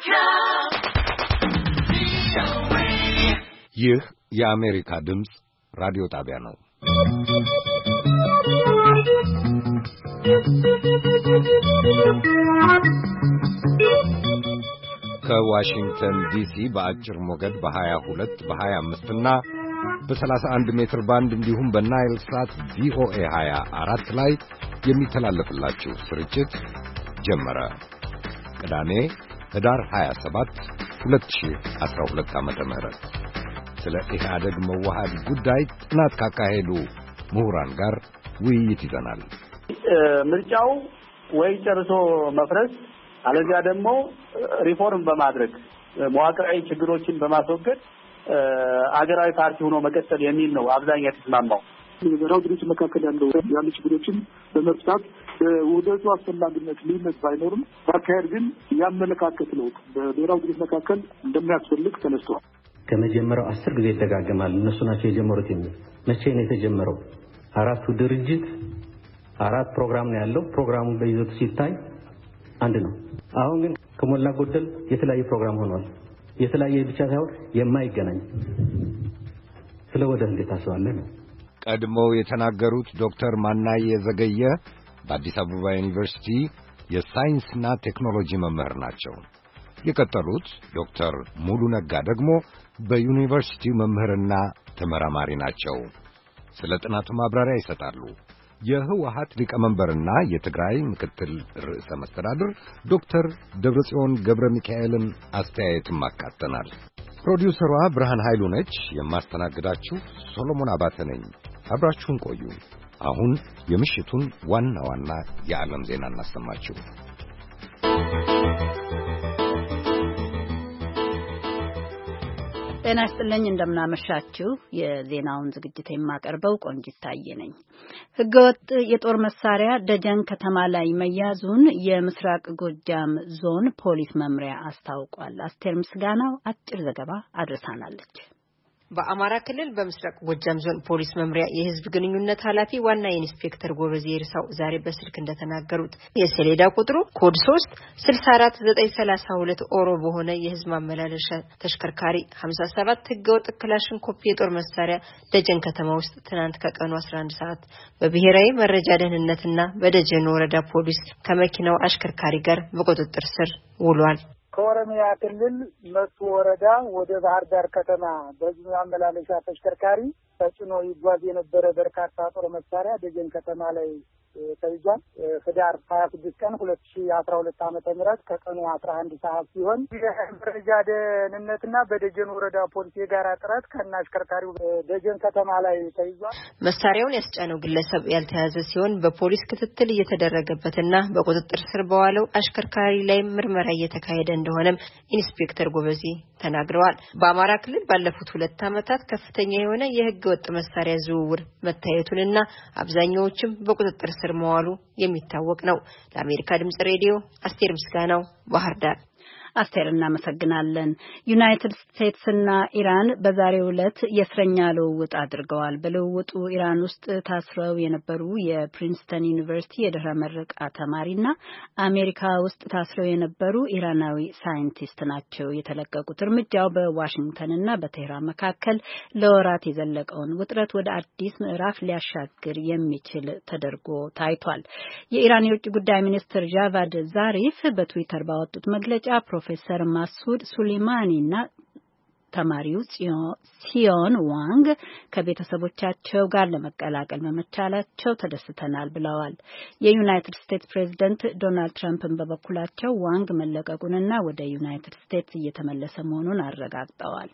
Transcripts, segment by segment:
ይህ የአሜሪካ ድምፅ ራዲዮ ጣቢያ ነው። ከዋሽንግተን ዲሲ በአጭር ሞገድ በ22 በ25 እና በ31 ሜትር ባንድ እንዲሁም በናይል ሳት ቪኦኤ 24 ላይ የሚተላለፍላችሁ ስርጭት ጀመረ። ቅዳሜ ህዳር 27 2012 ዓመተ ምህረት ስለ ኢህአደግ መዋሃድ ጉዳይ ጥናት ካካሄዱ ምሁራን ጋር ውይይት ይዘናል። ምርጫው ወይ ጨርሶ መፍረስ አለዚያ ደግሞ ሪፎርም በማድረግ መዋቅራዊ ችግሮችን በማስወገድ አገራዊ ፓርቲ ሆኖ መቀጠል የሚል ነው አብዛኛው የተስማማው። በብሔራዊ ድርጅት መካከል ያሉ ችግሮችን በመፍታት ውህደቱ አስፈላጊነት ልዩነት ባይኖርም በአካሄድ ግን ያመለካከት ለውጥ በብሔራዊ ድርጅት መካከል እንደሚያስፈልግ ተነስቷል። ከመጀመሪያው 10 ጊዜ ይደጋገማል። እነሱ ናቸው የጀመሩት የሚል መቼ ነው የተጀመረው? አራቱ ድርጅት 4 ፕሮግራም ነው ያለው። ፕሮግራሙ በይዘቱ ሲታይ አንድ ነው። አሁን ግን ከሞላ ጎደል የተለያየ ፕሮግራም ሆኗል። የተለያየ ብቻ ሳይሆን የማይገናኝ ስለወደህ እንዴት አስባለህ? ቀድሞው የተናገሩት ዶክተር ማናዬ ዘገየ በአዲስ አበባ ዩኒቨርሲቲ የሳይንስና ቴክኖሎጂ መምህር ናቸው። የቀጠሉት ዶክተር ሙሉ ነጋ ደግሞ በዩኒቨርሲቲው መምህርና ተመራማሪ ናቸው። ስለ ጥናቱ ማብራሪያ ይሰጣሉ። የህወሓት ሊቀመንበርና የትግራይ ምክትል ርዕሰ መስተዳድር ዶክተር ደብረጽዮን ገብረ ሚካኤልን አስተያየትም አካተናል። ፕሮዲውሰሯ ብርሃን ኃይሉ ነች። የማስተናግዳችሁ ሶሎሞን አባተ ነኝ። አብራችሁን ቆዩ። አሁን የምሽቱን ዋና ዋና የዓለም ዜና እናሰማችሁ። ጤና ይስጥልኝ፣ እንደምናመሻችሁ። የዜናውን ዝግጅት የማቀርበው ቆንጂት ታዬ ነኝ። ህገወጥ የጦር መሳሪያ ደጀን ከተማ ላይ መያዙን የምስራቅ ጎጃም ዞን ፖሊስ መምሪያ አስታውቋል። አስቴር ምስጋናው አጭር ዘገባ አድርሳናለች። በአማራ ክልል በምስራቅ ጎጃም ዞን ፖሊስ መምሪያ የህዝብ ግንኙነት ኃላፊ ዋና ኢንስፔክተር ጎበዜ ይርሳው ዛሬ በስልክ እንደተናገሩት የሰሌዳ ቁጥሩ ኮድ 364932 ኦሮ በሆነ የህዝብ ማመላለሻ ተሽከርካሪ 57 ህገወጥ ክላሽንኮቭ የጦር መሳሪያ ደጀን ከተማ ውስጥ ትናንት ከቀኑ 11 ሰዓት በብሔራዊ መረጃ ደህንነትና በደጀን ወረዳ ፖሊስ ከመኪናው አሽከርካሪ ጋር በቁጥጥር ስር ውሏል። ከኦሮሚያ ክልል መቱ ወረዳ ወደ ባህር ዳር ከተማ በህዝብ ማመላለሻ ተሽከርካሪ ተጭኖ ይጓዝ የነበረ በርካታ ጦር መሳሪያ ደጀን ከተማ ላይ ተይዟል። ህዳር 26 ቀን 2012 ዓመተ ምህረት ከቀኑ 11 ሰዓት ሲሆን የመረጃ ደህንነትና በደጀን ወረዳ ፖሊስ የጋራ ጥረት ከና አሽከርካሪው ደጀን ከተማ ላይ ተይዟል። መሳሪያውን ያስጫነው ግለሰብ ያልተያዘ ሲሆን በፖሊስ ክትትል እየተደረገበትና በቁጥጥር ስር በዋለው አሽከርካሪ ላይ ምርመራ እየተካሄደ እንደሆነም ኢንስፔክተር ጎበዜ ተናግረዋል። በአማራ ክልል ባለፉት 2 ዓመታት ከፍተኛ የሆነ የህገ ወጥ መሳሪያ ዝውውር መታየቱንና አብዛኛዎቹም በቁጥጥር ስር መዋሉ የሚታወቅ ነው። ለአሜሪካ ድምጽ ሬዲዮ አስቴር ምስጋናው ባህር ዳር። አስቴር እናመሰግናለን። ዩናይትድ ስቴትስ እና ኢራን በዛሬው ዕለት የእስረኛ ልውውጥ አድርገዋል። በልውውጡ ኢራን ውስጥ ታስረው የነበሩ የፕሪንስተን ዩኒቨርሲቲ የድህረ ምረቃ ተማሪና አሜሪካ ውስጥ ታስረው የነበሩ ኢራናዊ ሳይንቲስት ናቸው የተለቀቁት። እርምጃው በዋሽንግተንና በቴህራን መካከል ለወራት የዘለቀውን ውጥረት ወደ አዲስ ምዕራፍ ሊያሻግር የሚችል ተደርጎ ታይቷል። የኢራን የውጭ ጉዳይ ሚኒስትር ጃቫድ ዛሪፍ በትዊተር ባወጡት መግለጫ ፕሮፌሰር ማሱድ ሱሌማኒና ተማሪው ሲዮን ዋንግ ከቤተሰቦቻቸው ጋር ለመቀላቀል በመቻላቸው ተደስተናል ብለዋል። የዩናይትድ ስቴትስ ፕሬዝዳንት ዶናልድ ትራምፕን በበኩላቸው ዋንግ መለቀቁንና ወደ ዩናይትድ ስቴትስ እየተመለሰ መሆኑን አረጋግጠዋል።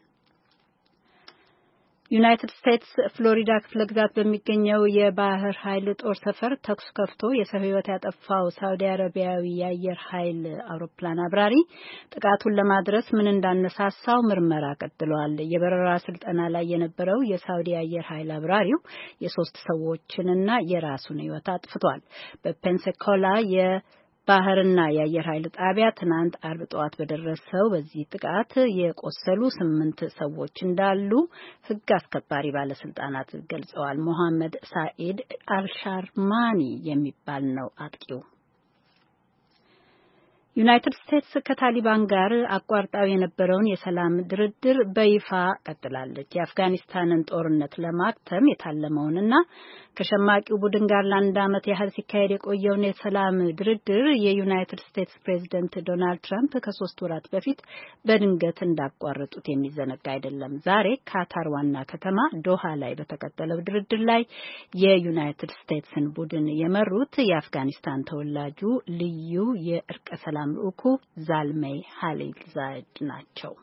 ዩናይትድ ስቴትስ ፍሎሪዳ ክፍለ ግዛት በሚገኘው የባህር ኃይል ጦር ሰፈር ተኩስ ከፍቶ የሰው ሕይወት ያጠፋው ሳውዲ አረቢያዊ የአየር ኃይል አውሮፕላን አብራሪ ጥቃቱን ለማድረስ ምን እንዳነሳሳው ምርመራ ቀጥሏል። የበረራ ስልጠና ላይ የነበረው የሳውዲ አየር ኃይል አብራሪው የ3 ሰዎችንና የራሱን ሕይወት አጥፍቷል። በፔንሳኮላ ባህርና የአየር ኃይል ጣቢያ ትናንት አርብ ጠዋት በደረሰው በዚህ ጥቃት የቆሰሉ 8 ሰዎች እንዳሉ ሕግ አስከባሪ ባለስልጣናት ገልጸዋል። ሞሐመድ ሳኢድ አልሻርማኒ የሚባል ነው አጥቂው። ዩናይትድ ስቴትስ ከታሊባን ጋር አቋርጣው የነበረውን የሰላም ድርድር በይፋ ቀጥላለች። የአፍጋኒስታንን ጦርነት ለማክተም የታለመውንና ከሸማቂው ቡድን ጋር ለአንድ ዓመት ያህል ሲካሄድ የቆየውን የሰላም ድርድር የዩናይትድ ስቴትስ ፕሬዚደንት ዶናልድ ትራምፕ ከ3 ወራት በፊት በድንገት እንዳቋረጡት የሚዘነጋ አይደለም። ዛሬ ካታር ዋና ከተማ ዶሃ ላይ በተቀጠለው ድርድር ላይ የዩናይትድ ስቴትስን ቡድን የመሩት የአፍጋኒስታን ተወላጁ ልዩ የእርቀ ሰላም ልኡኩ ዛልሜይ ኻሊልዛድ ናቸው።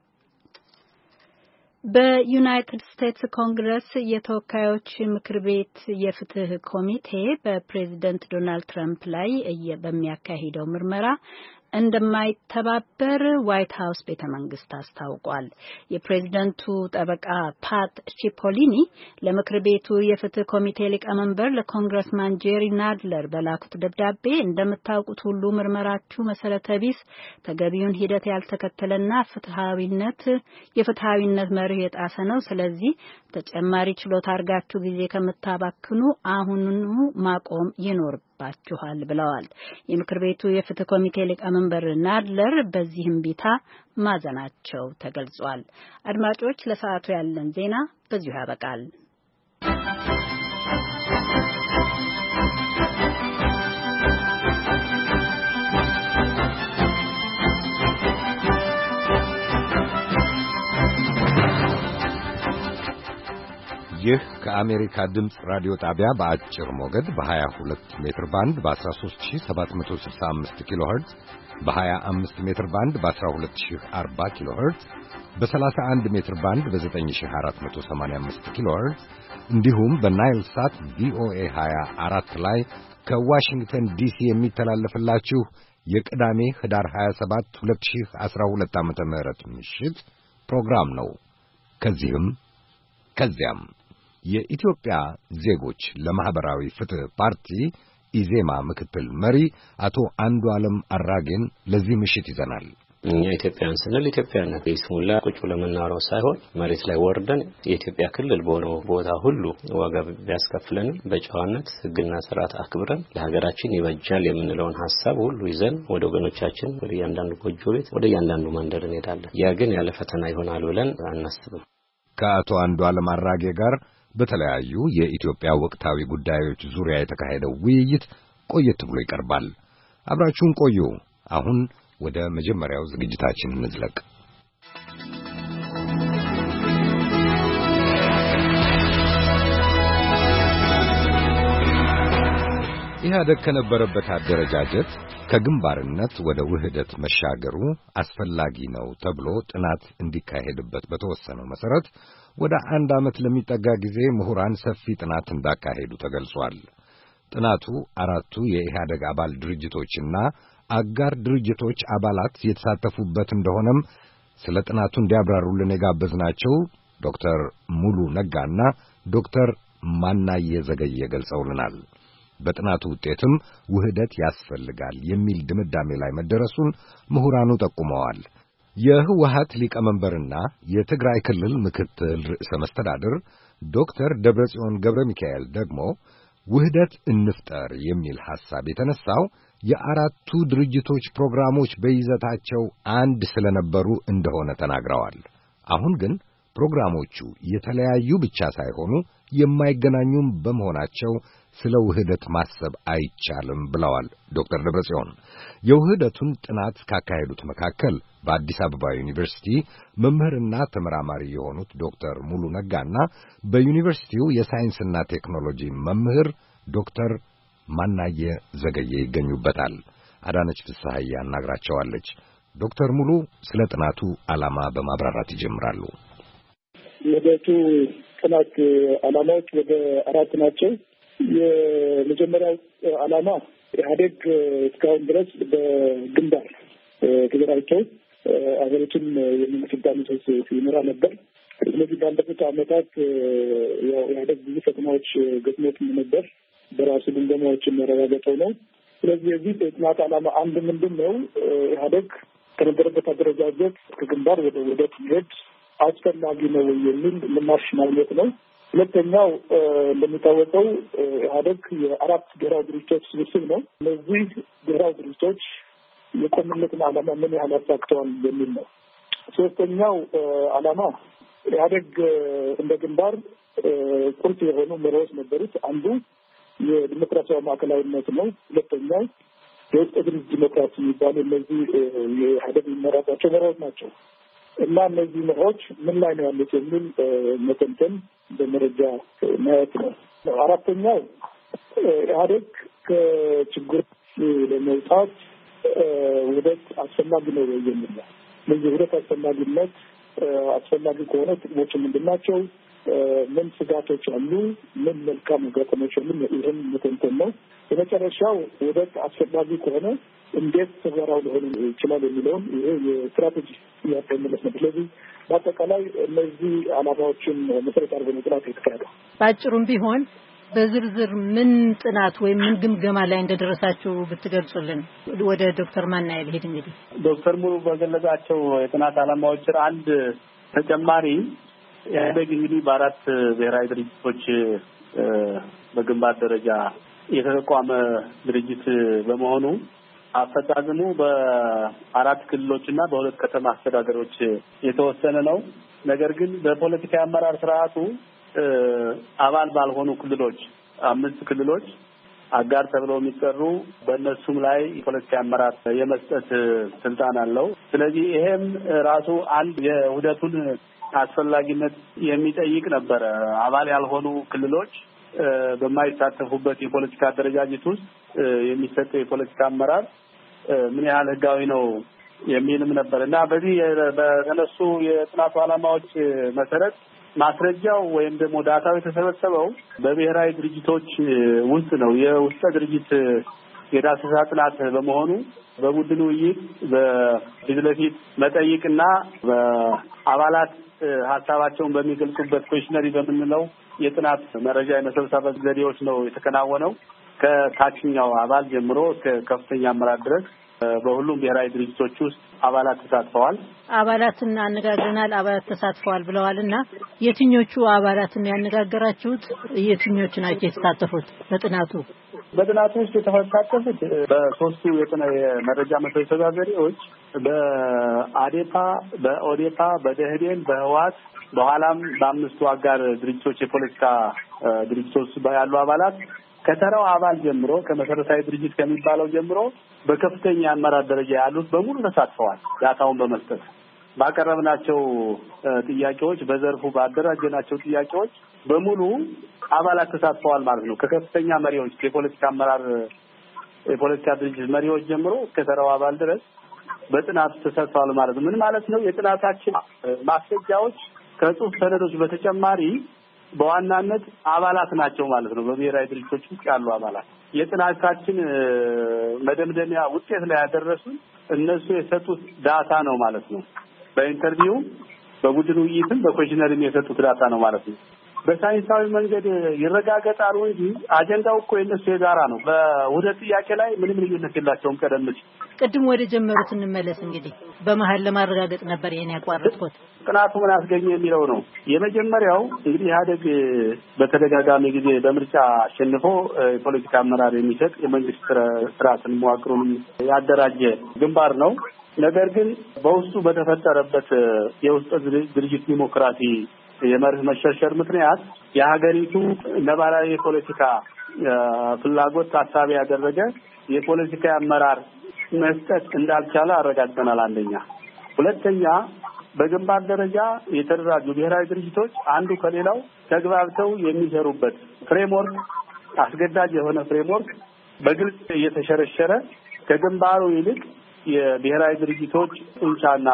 በዩናይትድ ስቴትስ ኮንግረስ የተወካዮች ምክር ቤት የፍትህ ኮሚቴ በፕሬዝደንት ዶናልድ ትራምፕ ላይ በሚያካሂደው ምርመራ እንደማይተባበር ዋይት ሀውስ ቤተመንግስት አስታውቋል። የፕሬዝደንቱ ጠበቃ ፓት ቺፖሊኒ ለምክር ቤቱ የፍትህ ኮሚቴ ሊቀመንበር ለኮንግረስማን ጄሪ ናድለር በላኩት ደብዳቤ እንደምታውቁት ሁሉ ምርመራችሁ መሰረተ ቢስ፣ ተገቢውን ሂደት ያልተከተለና የፍትሃዊነት መርህ የጣሰ ነው። ስለዚህ ተጨማሪ ችሎት አድርጋችሁ ጊዜ ከምታባክኑ አሁኑኑ ማቆም ይኖርባችኋል ብለዋል። የምክር ቤቱ የፍትህ ኮሚቴ ሊቀመንበር ናድለር በዚህም ቢታ ማዘናቸው ተገልጿል። አድማጮች፣ ለሰዓቱ ያለን ዜና በዚሁ ያበቃል። ይህ ከአሜሪካ ድምፅ ራዲዮ ጣቢያ በአጭር ሞገድ በ22 ሜትር ባንድ በ13765 ኪሎ ሄርትዝ በ25 ሜትር ባንድ በ12040 ኪሎ ሄርትዝ በ31 ሜትር ባንድ በ9485 ኪሎ ሄርትዝ እንዲሁም በናይል ሳት ቪኦኤ 24 ላይ ከዋሽንግተን ዲሲ የሚተላለፍላችሁ የቅዳሜ ህዳር 27 2012 ዓ.ም ምሽት ፕሮግራም ነው። ከዚያም የኢትዮጵያ ዜጎች ለማህበራዊ ፍትህ ፓርቲ ኢዜማ ምክትል መሪ አቶ አንዱዓለም አራጌን ለዚህ ምሽት ይዘናል። እኛ ኢትዮጵያውያን ስንል ኢትዮጵያነት በስሙላ ቁጭ ለምናወራው ሳይሆን መሬት ላይ ወርደን የኢትዮጵያ ክልል በሆነው ቦታ ሁሉ ዋጋ ቢያስከፍለንም በጨዋነት ህግና ስርዓት አክብረን ለሀገራችን ይበጃል የምንለውን ሐሳብ ሁሉ ይዘን ወደ ወገኖቻችን ወደ ያንዳንዱ ጎጆ ቤት ወደ ያንዳንዱ መንደር እንሄዳለን። ያ ግን ያለ ፈተና ይሆናል ብለን አናስብም። ከአቶ አንዱዓለም አራጌ ጋር በተለያዩ የኢትዮጵያ ወቅታዊ ጉዳዮች ዙሪያ የተካሄደው ውይይት ቆየት ብሎ ይቀርባል። አብራችሁን ቆዩ። አሁን ወደ መጀመሪያው ዝግጅታችን እንዝለቅ። ኢህአዴግ ከነበረበት አደረጃጀት ከግንባርነት ወደ ውህደት መሻገሩ አስፈላጊ ነው ተብሎ ጥናት እንዲካሄድበት በተወሰነው መሰረት ወደ 1 ዓመት ለሚጠጋ ጊዜ ምሁራን ሰፊ ጥናት እንዳካሄዱ ተገልጿል። ጥናቱ 4ቱ የኢህአዴግ አባል ድርጅቶችና አጋር ድርጅቶች አባላት የተሳተፉበት እንደሆነም ስለ ጥናቱ እንዲያብራሩልን የጋበዝናቸው ዶክተር ሙሉ ነጋና ዶክተር ማናየ ዘገየ ገልጸውልናል። በጥናቱ ውጤትም ውህደት ያስፈልጋል የሚል ድምዳሜ ላይ መደረሱን ምሁራኑ ጠቁመዋል። የህወሓት ሊቀመንበርና የትግራይ ክልል ምክትል ርዕሰ መስተዳድር ዶክተር ደብረጽዮን ገብረ ሚካኤል ደግሞ ውህደት እንፍጠር የሚል ሐሳብ የተነሳው የ4ቱ ድርጅቶች ፕሮግራሞች በይዘታቸው አንድ ስለነበሩ እንደሆነ ተናግረዋል። አሁን ግን ፕሮግራሞቹ የተለያዩ ብቻ ሳይሆኑ የማይገናኙም በመሆናቸው ስለ ውህደት ማሰብ አይቻልም ብለዋል ዶክተር ደብረጽዮን። የውህደቱን ጥናት ካካሄዱት መካከል በአዲስ አበባ ዩኒቨርሲቲ መምህርና ተመራማሪ የሆኑት ዶክተር ሙሉ ነጋና በዩኒቨርሲቲው የሳይንስና ቴክኖሎጂ መምህር ዶክተር ማናየ ዘገየ ይገኙበታል። አዳነች ፍስሐዬ አናግራቸዋለች። ዶክተር ሙሉ ስለ ጥናቱ ዓላማ በማብራራት ይጀምራሉ። የሁለቱ ጥናት ዓላማዎች ወደ 4 ናቸው። የመጀመሪያው ዓላማ ኢህአዴግ እስካሁን ድረስ በግንባር ተደራጅተው አገሪቱን የሚመሰዳነት ይኖራ ነበር። ስለዚህ ባለፉት ዓመታት ያው ኢህአዴግ ብዙ ፈተናዎች ገጥሞት ነበር። በራሱ ግምገማዎች የሚያረጋግጠው ነው። ስለዚህ የዚህ ጥናት ዓላማ አንድ ምንድን ነው? ኢህአዴግ ከነበረበት አደረጃጀት ከግንባር ወደ ውህደት መሄድ አስፈላጊ ነው የሚል ምላሽ ማግኘት ነው። ሁለተኛው እንደሚታወቀው ኢህአዴግ የ4 ብሔራዊ ድርጅቶች ስብስብ ነው። እነዚህ ብሔራዊ ድርጅቶች የቆምነትን ዓላማ ምን ያህል አሳክተዋል የሚል ነው። ሶስተኛው ዓላማ ኢህአዴግ እንደ ግንባር ቁልፍ የሆኑ መሪዎች ነበሩት። አንዱ የዲሞክራሲያዊ ማዕከላዊነት ነው። ሁለተኛው የውስጥ ድርጅት ዲሞክራሲ የሚባሉ እነዚህ የኢህአዴግ የሚመራባቸው መሪዎች ናቸው እና እነዚህ መሪዎች ምን ላይ ነው ያሉት የሚል መተንተን በመረጃ ማየት ነው። አራተኛው ኢህአዴግ ከችግር ለመውጣት ውህደት አስፈላጊ ነው የሚል ነው። ለዚህ ውህደት አስፈላጊነት አስፈላጊ ከሆነ ጥቅሞች ምንድን ናቸው? ምን ስጋቶች አሉ? ምን መልካም ገጠመኞች አሉ? ይህን መተንተን ነው። የመጨረሻው ውህደት አስፈላጊ ከሆነ እንዴት ተግባራዊ ሊሆን ይችላል የሚለውን ይሄ የስትራቴጂ ጥያቄ መለስ ነው። ስለዚህ በአጠቃላይ እነዚህ ዓላማዎችን መሰረት አድርገን ጥናት የተካሄደው በአጭሩም ቢሆን በዝርዝር ምን ጥናት ወይም ምን ግምገማ ላይ እንደደረሳችሁ ብትገልጹልን። ወደ ዶክተር ማናዬ ልሄድ። እንግዲህ ዶክተር ሙሉ በገለጻቸው የጥናት ዓላማዎች አንድ ተጨማሪ ኢህአዴግ እንግዲህ በአራት ብሔራዊ ድርጅቶች በግንባር ደረጃ የተቋቋመ ድርጅት በመሆኑ አፈጻጸሙ በአራት ክልሎችና በሁለት ከተማ አስተዳደሮች የተወሰነ ነው። ነገር ግን በፖለቲካ አመራር ስርዓቱ አባል ባልሆኑ ክልሎች 5 ክልሎች አጋር ተብለው የሚጠሩ በእነሱም ላይ የፖለቲካ አመራር የመስጠት ስልጣን አለው። ስለዚህ ይሄም ራሱ አንድ የውህደቱን አስፈላጊነት የሚጠይቅ ነበረ። አባል ያልሆኑ ክልሎች በማይሳተፉበት የፖለቲካ አደረጃጀት ውስጥ የሚሰጠው የፖለቲካ አመራር ምን ያህል ህጋዊ ነው የሚልም ነበር እና በዚህ በተነሱ የጥናቱ ዓላማዎች መሰረት ማስረጃው ወይም ደግሞ ዳታው የተሰበሰበው በብሔራዊ ድርጅቶች ውስጥ ነው። የውስጥ ድርጅት የዳሰሳ ጥናት በመሆኑ በቡድን ውይይት በፊት ለፊት መጠይቅና በአባላት ሀሳባቸውን በሚገልጹበት ኩዌሽነሪ በምንለው የጥናት መረጃ የመሰብሰብ ዘዴዎች ነው የተከናወነው። ከታችኛው አባል ጀምሮ እስከ ከፍተኛ አመራር ድረስ በሁሉም ብሔራዊ ድርጅቶች ውስጥ አባላት ተሳትፈዋል። አባላትን አነጋግረናል፣ አባላት ተሳትፈዋል ብለዋልና የትኞቹ አባላትን ያነጋገራችሁት? የትኞቹ ናቸው የተሳተፉት በጥናቱ? በጥናቱ ውስጥ የተሳተፉት በሶስቱ የመረጃ መሰብሰቢያ ዘዴዎች በአዴፓ፣ በኦዴፓ፣ በደህዴን፣ በህወሓት በኋላም በአምስቱ አጋር ድርጅቶች የፖለቲካ ድርጅቶች ያሉ አባላት ከተራው አባል ጀምሮ ከመሰረታዊ ድርጅት ከሚባለው ጀምሮ በከፍተኛ አመራር ደረጃ ያሉት በሙሉ ተሳትፈዋል። ዳታውን በመስጠት ባቀረብናቸው ጥያቄዎች በዘርፉ ባደራጀናቸው ጥያቄዎች በሙሉ አባላት ተሳትፈዋል ማለት ነው። ከከፍተኛ መሪዎች የፖለቲካ አመራር የፖለቲካ ድርጅት መሪዎች ጀምሮ እስከ ተራው አባል ድረስ በጥናቱ ተሳትፈዋል ማለት ነው። ምን ማለት ነው? የጥናታችን ማስረጃዎች ከጽሁፍ ሰነዶች በተጨማሪ በዋናነት አባላት ናቸው ማለት ነው። በብሔራዊ ድርጅቶች ውስጥ ያሉ አባላት የጥናታችን መደምደሚያ ውጤት ላይ ያደረሱን እነሱ የሰጡት ዳታ ነው ማለት ነው። በኢንተርቪው በቡድን ውይይትም በኩዌሽነሪም የሰጡት ዳታ ነው ማለት ነው። በሳይንሳዊ መንገድ ይረጋገጣሉ እንጂ አጀንዳው እኮ የነሱ የጋራ ነው። በውህደት ጥያቄ ላይ ምንም ልዩነት የላቸውም። ቀደም ሲል ቅድም ወደ ጀመሩት እንመለስ። እንግዲህ በመሀል ለማረጋገጥ ነበር ይሄን ያቋረጥኩት። ጥናቱ ምን አስገኘ የሚለው ነው። የመጀመሪያው እንግዲህ ኢህአዴግ በተደጋጋሚ ጊዜ በምርጫ አሸንፎ የፖለቲካ አመራር የሚሰጥ የመንግስት ስርዓትን መዋቅሩን ያደራጀ ግንባር ነው። ነገር ግን በውስጡ በተፈጠረበት የውስጥ ድርጅት ዲሞክራሲ የመርህ መሸርሸር ምክንያት የሀገሪቱ ነባራዊ የፖለቲካ ፍላጎት ታሳቢ ያደረገ የፖለቲካ አመራር መስጠት እንዳልቻለ አረጋግጠናል። አንደኛ። ሁለተኛ በግንባር ደረጃ የተደራጁ ብሔራዊ ድርጅቶች አንዱ ከሌላው ተግባብተው የሚሰሩበት ፍሬምወርክ፣ አስገዳጅ የሆነ ፍሬምወርክ በግልጽ እየተሸረሸረ ከግንባሩ ይልቅ የብሔራዊ ድርጅቶች ጡንቻና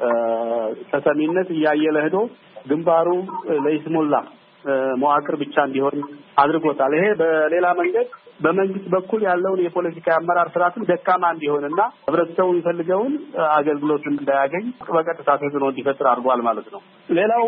ተሰሚነት እያየለ ሄዶ ግንባሩ ለይስሙላ መዋቅር ብቻ እንዲሆን አድርጎታል። ይሄ በሌላ መንገድ በመንግስት በኩል ያለውን የፖለቲካ አመራር ስርዓትን ደካማ እንዲሆንና ህብረተሰቡ የሚፈልገውን አገልግሎት እንዳያገኝ በቀጥታ ተጽዕኖ እንዲፈጥር አድርጓል ማለት ነው። ሌላው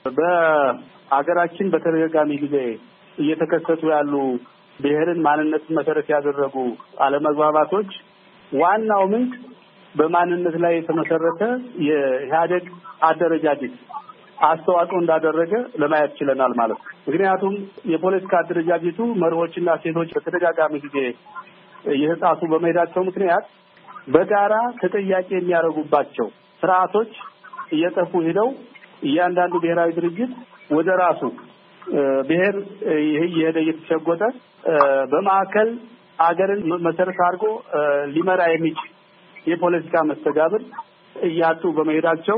በአገራችን በተደጋጋሚ ጊዜ እየተከሰቱ ያሉ ብሔርን ማንነትን መሰረት ያደረጉ አለመግባባቶች ዋናው ምንጭ በማንነት ላይ የተመሰረተ የኢህአዴግ አደረጃጀት አስተዋጽኦ እንዳደረገ ለማየት ችለናል ማለት ነው። ምክንያቱም የፖለቲካ አደረጃጀቱ መርሆችና ሴቶች በተደጋጋሚ ጊዜ እየተጣሱ በመሄዳቸው ምክንያት በጋራ ተጠያቂ የሚያደርጉባቸው ስርዓቶች እየጠፉ ሄደው እያንዳንዱ ብሔራዊ ድርጅት ወደ ራሱ ብሔር እየሄደ እየተሸጎጠ በማዕከል አገርን መሰረት አድርጎ ሊመራ የሚችል የፖለቲካ መስተጋብር እያጡ በመሄዳቸው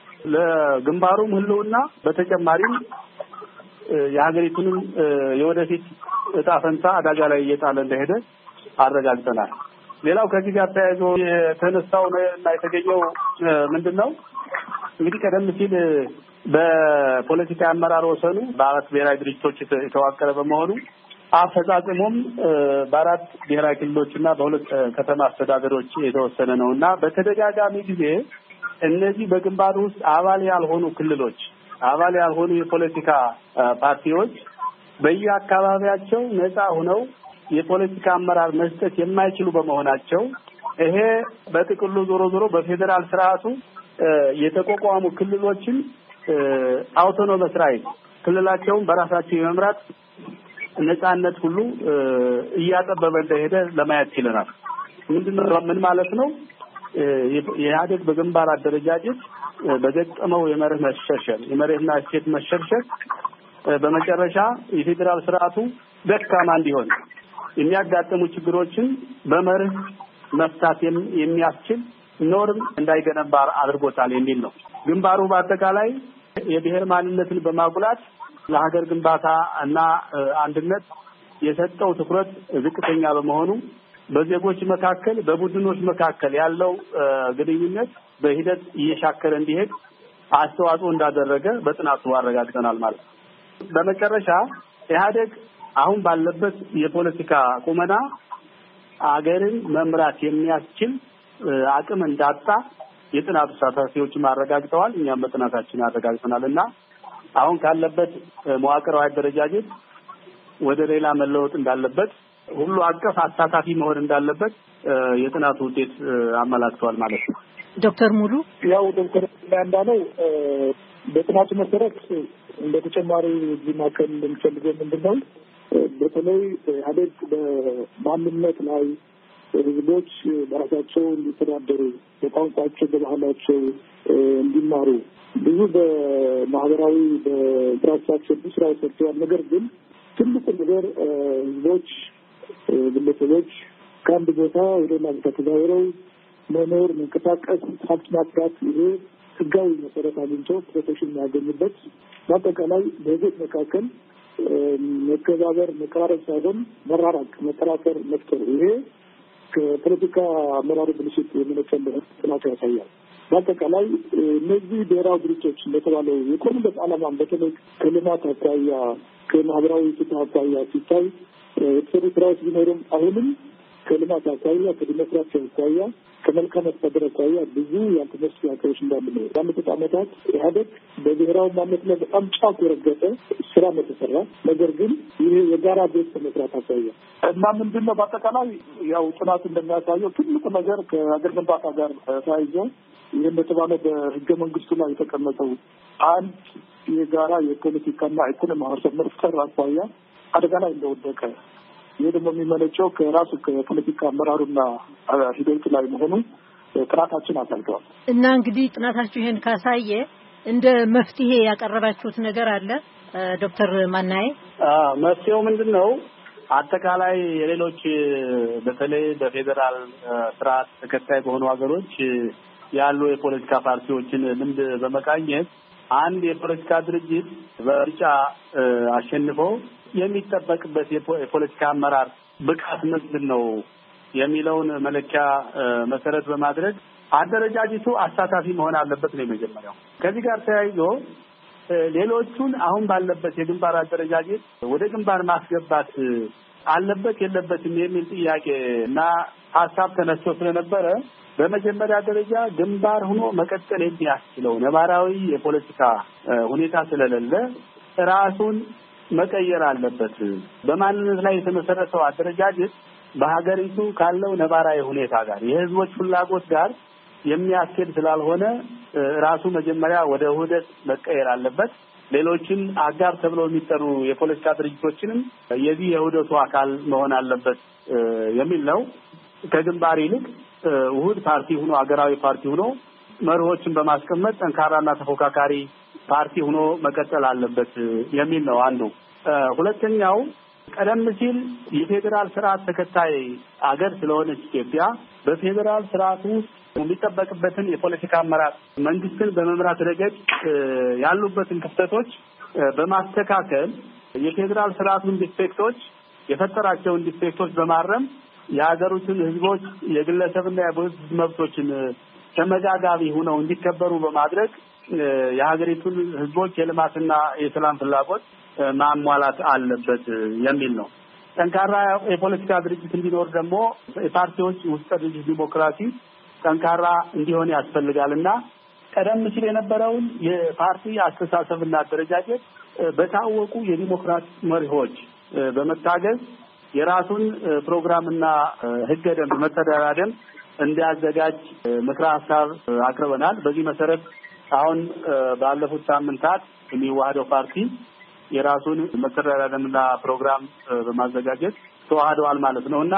ለግንባሩም ህልውና በተጨማሪም የሀገሪቱንም የወደፊት እጣ ፈንታ አደጋ ላይ እየጣለ እንደሄደ አረጋግጠናል። ሌላው ከዚህ ጋር ተያይዞ የተነሳው እና የተገኘው ምንድነው? እንግዲህ ቀደም ሲል በፖለቲካ አመራር ወሰኑ በአራት ብሔራዊ ድርጅቶች የተዋቀረ በመሆኑ አፈጻጸሙም በአራት ብሔራዊ ክልሎችና በሁለት ከተማ አስተዳደሮች የተወሰነ ነውና በተደጋጋሚ ጊዜ እነዚህ በግንባሩ ውስጥ አባል ያልሆኑ ክልሎች አባል ያልሆኑ የፖለቲካ ፓርቲዎች በየአካባቢያቸው ነፃ ሆነው የፖለቲካ አመራር መስጠት የማይችሉ በመሆናቸው ይሄ በጥቅሉ ዞሮ በፌደራል ስርዓቱ የተቋቋሙ ክልሎችን አውቶኖመስ ራይት ክልላቸውን በራሳቸው የመምራት ነፃነት ሁሉ እያጠበበ እንደሄደ ለማየት ችለናል። ምን ማለት ነው? የኢህአዴግ በግንባር አደረጃጀት በገጠመው የመርህ መሸርሸር የመርህና እሴት መሸርሸር በመጨረሻ የፌደራል ስርዓቱ ደካማ እንዲሆን የሚያጋጥሙ ችግሮችን በመርህ መፍታት የሚያስችል ኖርም እንዳይገነባ አድርጎታል የሚል ነው። ግንባሩ በአጠቃላይ የብሔር ማንነትን በማጉላት ለሀገር ግንባታ እና አንድነት የሰጠው ትኩረት ዝቅተኛ በመሆኑ በዜጎች መካከል በቡድኖች መካከል ያለው ግንኙነት በሂደት እየሻከረ እንዲሄድ አስተዋጽኦ እንዳደረገ በጥናቱ አረጋግጠናል ማለት ነው። በመጨረሻ ኢህአዴግ አሁን ባለበት የፖለቲካ ቁመና አገርን መምራት የሚያስችል አቅም እንዳጣ የጥናቱ ተሳታፊዎች አረጋግጠዋል። እኛም በጥናታችን አረጋግጠናልና አሁን ካለበት መዋቅራዊ አደረጃጀት ወደ ሌላ መለወጥ እንዳለበት ሁሉ አቀፍ አሳታፊ መሆን እንዳለበት የጥናቱ ውጤት አመላክቷል ማለት ነው። ዶክተር ሙሉ ያው ዶክተር እንዳለው በጥናቱ መሰረት እንደ ተጨማሪ ሊማከል እንደሚፈልገው ምንድነው በተለይ ኢህአዴግ በማንነት ላይ ህዝቦች በራሳቸው እንዲተዳደሩ በቋንቋቸው በባህላቸው እንዲማሩ ብዙ በማህበራዊ በኢንፍራስትራክቸር ስራ ሰርተዋል። ነገር ግን ትልቁ ነገር ህዝቦች ግለሰቦች ከአንድ ቦታ ወደ ሌላ ቦታ ተዛውረው መኖር መንቀሳቀስ ሀብት ማፍራት ይሄ ህጋዊ መሰረት አግኝቶ ፕሮቴክሽን የሚያገኙበት በአጠቃላይ በህዝቦች መካከል መከባበር መቀራረብ ሳይሆን መራራቅ መጠራጠር መፍጠር ይሄ ከፖለቲካ አመራሩ ብልሽት የሚመጣ ጥናት ያሳያል። በአጠቃላይ እነዚህ ብሔራዊ ድርጅቶች እንደተባለው የቆሙበት ዓላማም በተለይ ከልማት አኳያ ከማህበራዊ ፍትህ አኳያ ሲታይ የተሰሩ ስራዎች ቢኖሩም አሁንም ከልማት አኳያ ከዲሞክራሲ አኳያ ከመልካም አስተዳደር አኳያ ብዙ ያልተነሱ ጥያቄዎች እንዳሉ ነው። ባለፉት ዓመታት ኢህአዴግ በብሔራዊ ማንነት ላይ በጣም ጫፍ የረገጠ ስራ ተሰራ። ነገር ግን ይሄ የጋራ ቤት መስራት አኳያ እና ምንድነው በአጠቃላይ ያው ጥናቱ እንደሚያሳየው ትልቁ ነገር ከሀገር ግንባታ ጋር ተያይዞ ይህን በተባለ በህገ መንግስቱ ላይ የተቀመጠው አንድ የጋራ የፖለቲካና ኢኮኖሚ ማህበረሰብ መፍጠር አኳያ አደጋ ላይ እንደወደቀ ይህ ደግሞ የሚመነጨው ከራሱ ከፖለቲካ አመራሩና ሂደቱ ላይ መሆኑ ጥናታችን አሳይተዋል። እና እንግዲህ ጥናታችሁ ይሄን ካሳየ እንደ መፍትሄ ያቀረባችሁት ነገር አለ ዶክተር ማናዬ? መፍትሄው ምንድነው? አጠቃላይ የሌሎች በተለይ በፌደራል ስርዓት ተከታይ በሆኑ ሀገሮች ያሉ የፖለቲካ ፓርቲዎችን ልምድ በመቃኘት አንድ የፖለቲካ ድርጅት በምርጫ አሸንፎ የሚጠበቅበት የፖለቲካ አመራር ብቃት ምንድነው የሚለውን መለኪያ መሰረት በማድረግ አደረጃጀቱ አሳታፊ መሆን አለበት ነው የመጀመሪያው። ከዚህ ጋር ተያይዞ ሌሎቹን አሁን ባለበት የግንባር አደረጃጀት ወደ ግንባር ማስገባት አለበት የለበትም የሚል ጥያቄ እና ሀሳብ ተነስቶ ስለነበረ በመጀመሪያ ደረጃ ግንባር ሆኖ መቀጠል የሚያስችለው ነባራዊ የፖለቲካ ሁኔታ ስለሌለ ራሱን መቀየር አለበት። በማንነት ላይ የተመሰረተው አደረጃጀት በሀገሪቱ ካለው ነባራዊ ሁኔታ ጋር የህዝቦች ፍላጎት ጋር የሚያስኬድ ስላልሆነ ራሱ መጀመሪያ ወደ ውህደት መቀየር አለበት። ሌሎችን አጋር ተብለው የሚጠሩ የፖለቲካ ድርጅቶችንም የዚህ የውህደቱ አካል መሆን አለበት የሚል ነው። ከግንባር ይልቅ ውህድ ፓርቲ ሆኖ አገራዊ ፓርቲ ሆኖ መርሆችን በማስቀመጥ ጠንካራና ተፎካካሪ ፓርቲ ሆኖ መቀጠል አለበት የሚል ነው አንዱ። ሁለተኛው ቀደም ሲል የፌዴራል ስርዓት ተከታይ አገር ስለሆነች ኢትዮጵያ በፌዴራል ስርዓቱ የሚጠበቅበትን የፖለቲካ አመራር መንግስትን በመምራት ረገድ ያሉበትን ክፍተቶች በማስተካከል የፌዴራል ስርዓቱን ዲፌክቶች የፈጠራቸውን ዲፌክቶች በማረም የሀገሩትን ህዝቦች የግለሰብና የቡድን መብቶችን ተመጋጋቢ ሆነው እንዲከበሩ በማድረግ የሀገሪቱን ህዝቦች የልማትና የሰላም ፍላጎት ማሟላት አለበት የሚል ነው። ጠንካራ የፖለቲካ ድርጅት እንዲኖር ደግሞ የፓርቲዎች ውስጥ ድርጅት ዲሞክራሲ ጠንካራ እንዲሆን ያስፈልጋልና ቀደም ሲል የነበረውን የፓርቲ አስተሳሰብና አደረጃጀት በታወቁ የዲሞክራሲ መሪዎች በመታገዝ የራሱን ፕሮግራምና ህገ ደንብ መተዳደሪያ ደንብ እንዲያዘጋጅ ምክረ ሀሳብ አቅርበናል። በዚህ መሰረት አሁን ባለፉት ሳምንታት የሚዋሃደው ፓርቲ የራሱን መተዳደሪያ ደንብና ፕሮግራም በማዘጋጀት ተዋህደዋል ማለት ነውና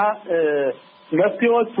መፍትሄዎቹ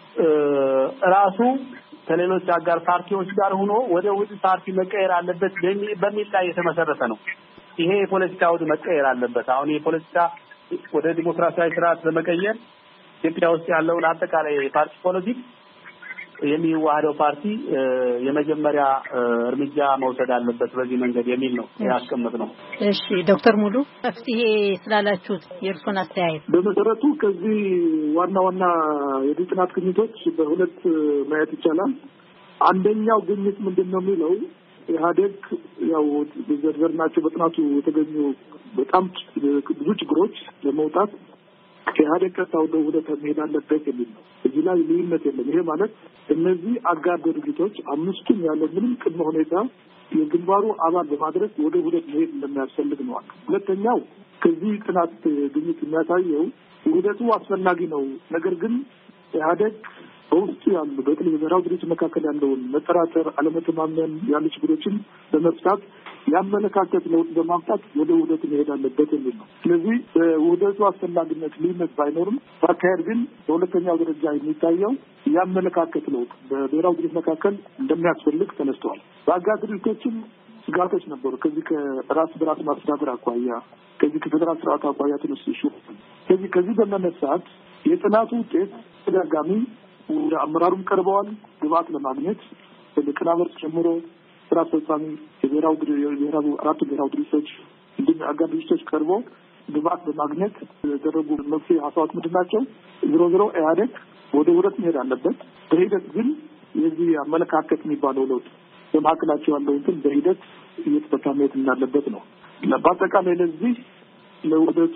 ራሱ ከሌሎች አጋር ፓርቲዎች ጋር ሆኖ ወደ ውህድ ፓርቲ መቀየር አለበት በሚል ላይ የተመሰረተ ነው። ይሄ የፖለቲካ ውህድ መቀየር አለበት። አሁን የፖለቲካ ወደ ዲሞክራሲያዊ ስርዓት ለመቀየር ኢትዮጵያ ውስጥ ያለውን አጠቃላይ ፓርቲ ፖለቲክ የሚዋሃደው ፓርቲ የመጀመሪያ እርምጃ መውሰድ አለበት በዚህ መንገድ የሚል ነው ያስቀመጥነው። እሺ ዶክተር ሙሉ መፍትሄ ስላላችሁት የእርሶን አስተያየት። በመሰረቱ ከዚህ ዋና የጥናት ግኝቶች በሁለት ማየት ይቻላል። አንደኛው ግኝት ምንድነው የሚለው ኢህአዴግ ያው በዘርዘርናቸው በጥናቱ የተገኙ በጣም ብዙ ችግሮች ለመውጣት ከኢህአዴግ ወደ ውህደት መሄድ አለበት የሚል ነው። እዚህ ላይ ልዩነት የለም። ይሄ ማለት እነዚህ አጋር ድርጅቶች አምስቱም ያለ ምንም ቅድመ ሁኔታ የግንባሩ አባል በማድረግ ወደ ውህደት መሄድ እንደሚያስፈልግ ነው። ሁለተኛው ከዚህ ጥናት ግኝት የሚያሳየው ውህደቱ አስፈላጊ ነው፣ ነገር ግን ኢህአዴግ በውስጡ ያሉ በተለይ በብሔራዊ ድርጅት መካከል ያለውን መጠራጠር፣ አለመተማመን ያሉ ችግሮችን በመፍታት ያመለካከት ለውጥ በማምጣት ወደ ውህደት መሄድ አለበት የሚል ነው። ስለዚህ በውህደቱ አስፈላጊነት ልዩነት ባይኖርም በአካሄድ ግን በሁለተኛው ደረጃ የሚታየው ያመለካከት ለውጥ በብሔራዊ ድርጅት መካከል እንደሚያስፈልግ ተነስተዋል። በአጋር ድርጅቶችም ስጋቶች ነበሩ። ከዚህ ከራስ በራስ ማስተዳደር አኳያ ከዚህ ከፌዴራል ስርዓት አኳያ ተነስቶ ከዚህ በመነሳት የጥናቱ ውጤት ተደጋጋሚ ወደ አመራሩም ቀርበዋል። ግብአት ለማግኘት በቅናበር ጨምሮ ስራ አስፈጻሚ አራቱ ብሔራዊ ድርጅቶች እንዲሁም አጋር ድርጅቶች ቀርቦ ግብአት በማግኘት የተደረጉ መፍትሄ ሀሳቦች ምንድን ናቸው? ዞሮ ኢህአዴግ ወደ ውህደት መሄድ አለበት። በሂደት ግን የዚህ አመለካከት የሚባለው ለውጥ በመካከላቸው ያለው እንትን በሂደት እየተፈታ መሄድ እንዳለበት ነው። በአጠቃላይ ለዚህ ለውህደቱ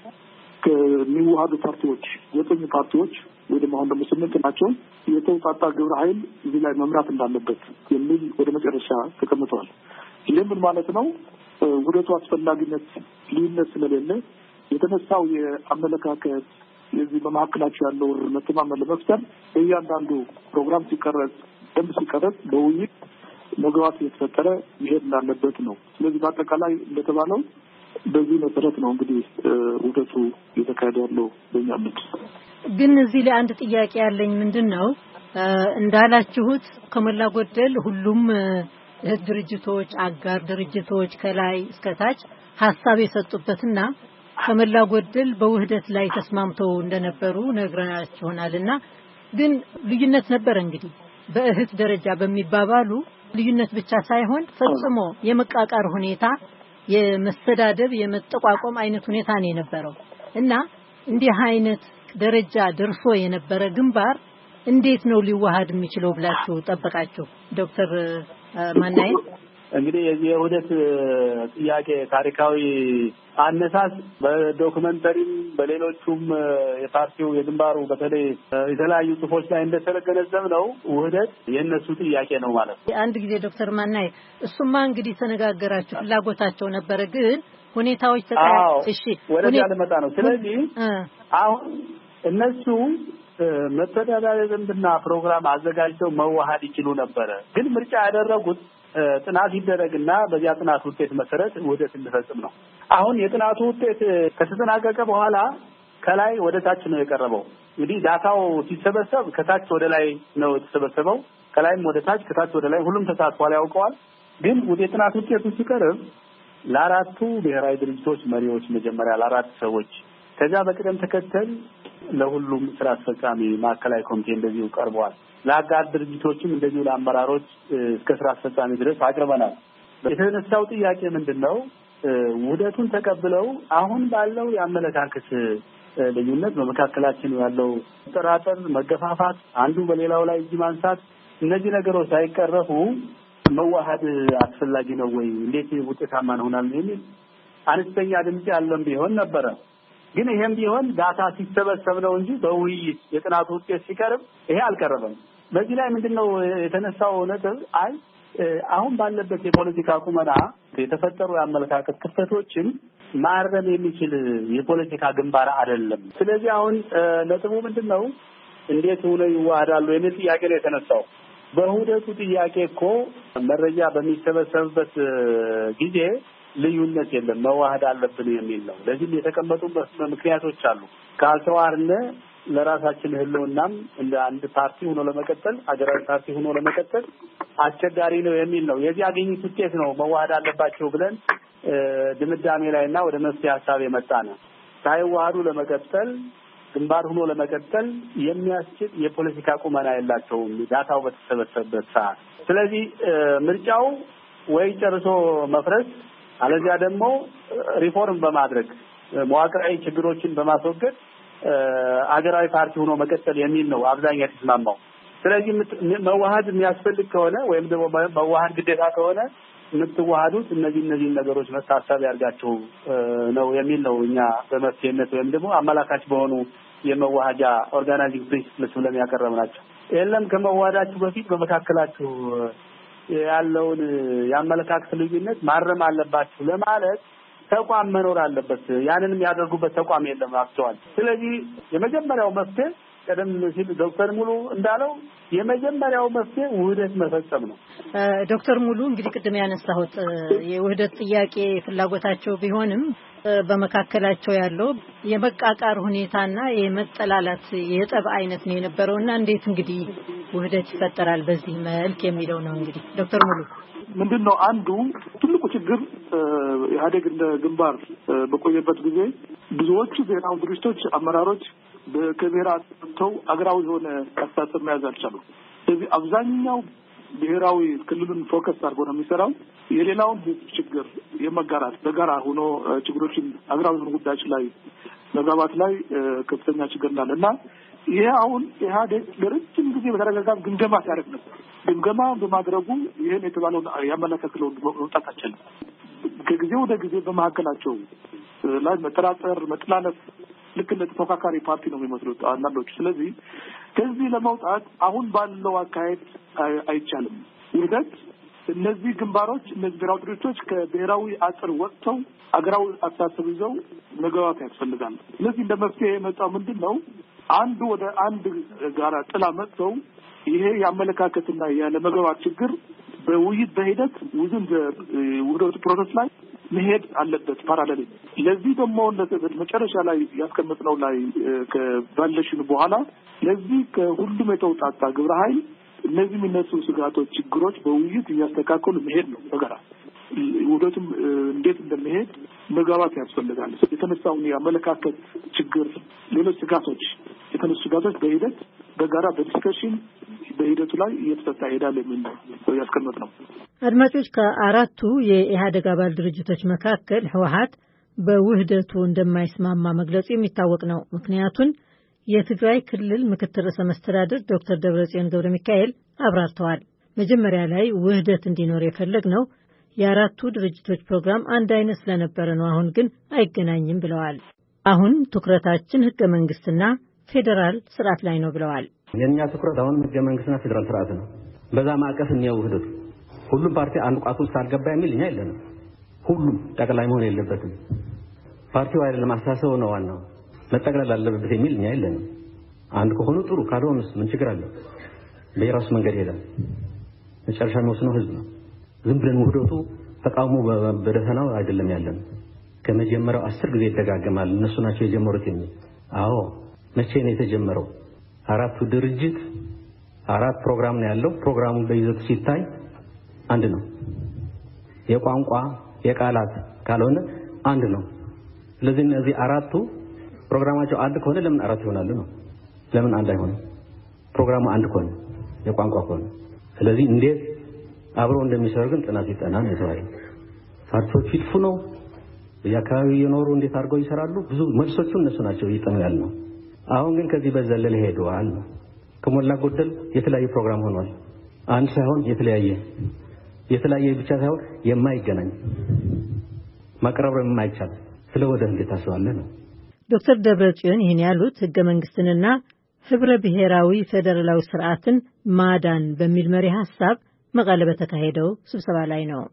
ከሚዋሃዱ ፓርቲዎች 9 ፓርቲዎች ወደ አሁን ደግሞ 8 ናቸው የተውጣጣ ግብረ ኃይል እዚህ ላይ መምራት እንዳለበት የሚል ወደ መጨረሻ ተቀምጠዋል። ይህ ምን ማለት ነው? ውህደቱ አስፈላጊነት ልዩነት ስለሌለ የተነሳው የአመለካከት የዚህ በመካከላቸው ያለው መተማመን ለመፍጠር እያንዳንዱ ፕሮግራም ሲቀረጽ ደንብ ሲቀረጽ በውይይት መግባባት የተፈጠረ መሄድ እንዳለበት ነው። ስለዚህ በአጠቃላይ እንደተባለው በዚህ መሰረት ነው እንግዲህ ውህደቱ እየተካሄደ ያለው በእኛ ምት። ግን እዚህ ላይ አንድ ጥያቄ ያለኝ ምንድነው እንዳላችሁት ከመላ ጎደል ሁሉም ድርጅቶች አጋር ድርጅቶች ከላይ እስከ ታች ሐሳብ የሰጡበትና ከመላ ጎደል በውህደት ላይ ተስማምተው እንደነበሩ ነግረናችሁናልና ግን ልዩነት ነበር እንግዲህ በእህት ደረጃ በሚባባሉ ልዩነት ብቻ ሳይሆን ፈጽሞ የመቃቃር ሁኔታ የመስተዳደብ የመጠቋቋም አይነት ሁኔታ ነው የነበረው እና እንዲህ አይነት ደረጃ ደርሶ የነበረ ግንባር እንዴት ነው ሊዋሃድ የሚችለው ብላችሁ ጠበቃችሁ? ዶክተር ማናዬ እንግዲህ የውህደት ጥያቄ ታሪካዊ አነሳስ በዶክመንተሪም በሌሎቹም የፓርቲው የግንባሩ በተለይ የተለያዩ ጽሁፎች ላይ እንደተገነዘብነው ውህደት የነሱ ጥያቄ ነው ማለት ነው። አንድ ጊዜ ዶክተር ማናዬ እሱማ እንግዲህ ተነጋገራችሁ ፍላጎታቸው ነበረ ግን ሁኔታዎች እሺ ወደዚያ ልመጣ ነው። ስለዚህ አሁን እነሱ መተዳደሪያ ደንብና ፕሮግራም አዘጋጅተው መዋሃድ ይችሉ ነበረ። ግን ምርጫ ያደረጉት ጥናት ይደረግና በዚያ ጥናት ውጤት መሰረት ውህደት እንፈጽም ነው። አሁን የጥናቱ ውጤት ከተጠናቀቀ በኋላ ከላይ ወደ ታች ነው የቀረበው። እንግዲህ ዳታው ሲሰበሰብ ከታች ወደ ላይ ነው የተሰበሰበው። ከላይም ወደ ታች ከታች ወደ ላይ ሁሉም ተሳትፏል ያውቀዋል። ግን የጥናት ውጤቱ ሲቀርብ ለአራቱ ብሔራዊ ድርጅቶች መሪዎች መጀመሪያ ለአራት ሰዎች ከዛ በቅደም ተከተል ለሁሉም ስራ አስፈጻሚ ማዕከላዊ ኮሚቴ እንደዚሁ ቀርቧል። ለአጋር ድርጅቶችም እንደዚሁ ለአመራሮች እስከ ስራ አስፈጻሚ ድረስ አቅርበናል። የተነሳው ጥያቄ ምንድነው? ውህደቱን ተቀብለው አሁን ባለው የአመለካከት ልዩነት በመካከላችን ያለው መጠራጠር፣ መገፋፋት፣ አንዱ በሌላው ላይ እጅ ማንሳት እነዚህ ነገሮች ሳይቀረፉ መዋሃድ አስፈላጊ ነው ወይ? እንዴት ውጤታማ እንሆናለን የሚል አነስተኛ ድምጽ ያለም ቢሆን ነበረ። ግን ይሄም ቢሆን ዳታ ሲሰበሰብ ነው እንጂ በውይይት የጥናቱ ውጤት ሲቀርብ ይሄ አልቀረበም። በዚህ ላይ ምንድነው የተነሳው ነጥብ? አሁን ባለበት የፖለቲካ ቁመና የተፈጠሩ የአመለካከት ክፍተቶችን ማረም የሚችል የፖለቲካ ግንባር አይደለም። ስለዚህ አሁን ነጥቡ ምንድነው? እንዴት ሆነው ይዋሃዳሉ የሚል ጥያቄ ነው የተነሳው። በውህደቱ ጥያቄ እኮ መረጃ በሚሰበሰብበት ጊዜ ልዩነት የለም፣ መዋሃድ አለብን የሚል ነው። ለዚህም የተቀመጡ ምክንያቶች አሉ። ካልተዋሃድን ለራሳችን ህልውናም እንደ አንድ ፓርቲ ሆኖ ለመቀጠል ሀገራዊ ፓርቲ ሆኖ ለመቀጠል አስቸጋሪ ነው የሚል ነው። የዚህ አገኙት ውጤት ነው መዋሃድ አለባቸው ብለን ድምዳሜ ላይና ወደ መፍትሄ ሀሳብ የመጣ ነው። ሳይዋሃዱ ለመቀጠል ግንባር ሆኖ ለመቀጠል የሚያስችል የፖለቲካ ቁመና የላቸውም ዳታው በተሰበሰበበት ሰዓት። ስለዚህ ምርጫው ወይ ጨርሶ መፍረስ አለዚያ ደግሞ ሪፎርም በማድረግ መዋቅራዊ ችግሮችን በማስወገድ አገራዊ ፓርቲ ሆኖ መቀጠል የሚል ነው አብዛኛው የተስማማው። ስለዚህ መዋሃድ የሚያስፈልግ ከሆነ ወይም ደግሞ መዋሃድ ግዴታ ከሆነ የምትዋሃዱት እነዚህ ነገሮች መታሰብ ያርጋቸው ነው የሚል ነው እኛ በመፍትሄነት ወይም ደግሞ አመላካች በሆኑ የመዋሃጃ ኦርጋናይዚንግ ፕሪንሲፕልስ ብለን ያቀረብናቸው። የለም ከመዋሃዳችሁ በፊት በመካከላችሁ ያለውን የአመለካከት ልዩነት ማረም አለባችሁ ለማለት ተቋም መኖር አለበት። ያንንም ያደርጉበት ተቋም የለም አስተዋል። ስለዚህ የመጀመሪያው መፍትሄ ቀደም ሲል ዶክተር ሙሉ እንዳለው የመጀመሪያው መፍትሄ ውህደት መፈጸም ነው። ዶክተር ሙሉ እንግዲህ ቅድም ያነሳሁት የውህደት ጥያቄ ፍላጎታቸው ቢሆንም በመካከላቸው ያለው የመቃቃር ሁኔታና የመጠላላት የጠብ አይነት ነው የነበረውና እንዴት እንግዲህ ውህደት ይፈጠራል በዚህ መልክ የሚለው ነው። እንግዲህ ዶክተር ሙሉ ምንድነው አንዱ ትልቁ ችግር ኢህአዴግ እንደ ግንባር በቆየበት ጊዜ ብዙዎቹ ብሔራዊ ድርጅቶች አመራሮች ከብሔራት ተው አገራዊ የሆነ አስተሳሰብ መያዝ አልቻሉም። ስለዚህ አብዛኛው ብሔራዊ ክልሉን ፎከስ አድርጎ ነው የሚሰራው። የሌላውን ችግር የመጋራት በጋራ ሆኖ ችግሮችን አገራዊ ጉዳዮች ላይ መግባባት ላይ ከፍተኛ ችግር እንዳለና ይሄ አሁን ኢህአዴግ ለረጅም ጊዜ በተደጋጋሚ ግምገማ ሲያደርግ ነበር። ግምገማ በማድረጉ ይሄን የተባለውን ያመለካከለው መውጣት አልቻለም። ከጊዜ ወደ ጊዜ በመካከላቸው ላይ መጠራጠር፣ መጥላለፍ ልክ እንደ ተፎካካሪ ፓርቲ ነው የሚመስሉት አንዳንዶቹ። ስለዚህ ከዚህ ለመውጣት አሁን ባለው አካሄድ አይቻልም። ውህደት እነዚህ ግንባሮች እነዚህ ብሔራዊ ድርጅቶች ከብሔራዊ አጥር ወጥተው አገራዊ አስተሳሰብ ይዘው መግባባት ያስፈልጋል። ስለዚህ እንደ መፍትሄ የመጣው ምንድን ነው? አንዱ ወደ አንድ ጋራ ጥላ መጥተው ይሄ የአመለካከትና ያለመግባባት ችግር በውይይት በሂደት ውዝን ውህደት ፕሮሰስ ላይ መሄድ አለበት ፓራሌል። ለዚህ ደግሞ መጨረሻ ላይ ያስቀመጥነው ላይ ከባለሽን በኋላ ለዚህ ከሁሉም የተውጣጣ ግብረ ኃይል እነዚህ የሚነሱ ስጋቶች፣ ችግሮች በውይይት እያስተካከሉ መሄድ ነው። በጋራ ውህደቱም እንዴት እንደሚሄድ መግባባት ያስፈልጋል። የተነሳውን የአመለካከት ችግር፣ ሌሎች ስጋቶች የተነሱ ስጋቶች በሂደት በጋራ በዲስከሽን በሂደቱ ላይ እየተፈታ ይሄዳል የሚል ነው ያስቀመጥነው። አድማጮች፣ ከአራቱ የኢህአዴግ አባል ድርጅቶች መካከል ህወሓት በውህደቱ እንደማይስማማ መግለጹ የሚታወቅ ነው። ምክንያቱን የትግራይ ክልል ምክትል ርዕሰ መስተዳድር ዶክተር ደብረጽዮን ገብረ ሚካኤል አብራርተዋል። መጀመሪያ ላይ ውህደት እንዲኖር የፈለግነው የአራቱ ድርጅቶች ፕሮግራም አንድ አይነት ስለነበረ ነው። አሁን ግን አይገናኝም ብለዋል። አሁን ትኩረታችን ህገ መንግስትና ፌዴራል ስርዓት ላይ ነው ብለዋል። የኛ ትኩረት አሁን ህገ መንግስትና ፌዴራል ስርዓት ነው። በዛ ማዕቀፍ ነው ውህደቱ። ሁሉም ፓርቲ አንድ ቋት ውስጥ አልገባ የሚል እኛ የለንም። ሁሉም ጠቅላይ መሆን የለበትም። ፓርቲው አይደለም አስተሳሰቡ ነው ዋናው መጠቅለል አለበት የሚል እኛ የለንም። አንድ ከሆኑ ጥሩ፣ ካልሆነስ ምን ችግር አለ? በየራሱ መንገድ ይሄዳል። መጨረሻ የሚወስነው ህዝብ ነው። ዝም ብለን ውህደቱ ተቃውሞ በደፈናው አይደለም ያለን። ከመጀመሪያው 10 ጊዜ ይደጋገማል። እነሱ ናቸው የጀመሩት የሚል አዎ መቼ ነው የተጀመረው? አራቱ ድርጅት አራት ፕሮግራም ነው ያለው። ፕሮግራሙ በይዘቱ ሲታይ አንድ ነው። የቋንቋ የቃላት ካልሆነ አንድ ነው። ስለዚህ እነዚህ አራቱ ፕሮግራማቸው አንድ ከሆነ ለምን አራት ይሆናሉ ነው? ለምን አንድ አይሆንም? ፕሮግራሙ አንድ ከሆነ የቋንቋ ከሆነ ስለዚህ እንዴት አብሮ እንደሚሰሩ ግን ጥናት ይጠና ነው የተባለው። ፓርቲዎቹ ይጥፉ ነው በየአካባቢው የኖሩ እንዴት አድርገው ይሰራሉ? ብዙ መልሶቹ እነሱ ናቸው ይጠኑ ያልነው። አሁን ግን ከዚህ በዘለለ ሄደዋል። ከሞላ ጎደል የተለያየ ፕሮግራም ሆኗል። አንድ ሳይሆን የተለያየ ብቻ ሳይሆን የማይገናኝ ማቅረብ የማይቻል ስለወደ እንዴት ታስባለህ ነው። ዶክተር ደብረጽዮን ይህን ያሉት ህገ መንግስትንና ህብረ ብሔራዊ ፌደራላዊ ስርዓትን ማዳን በሚል መሪ ሐሳብ መቀለ በተካሄደው ስብሰባ ላይ ነው።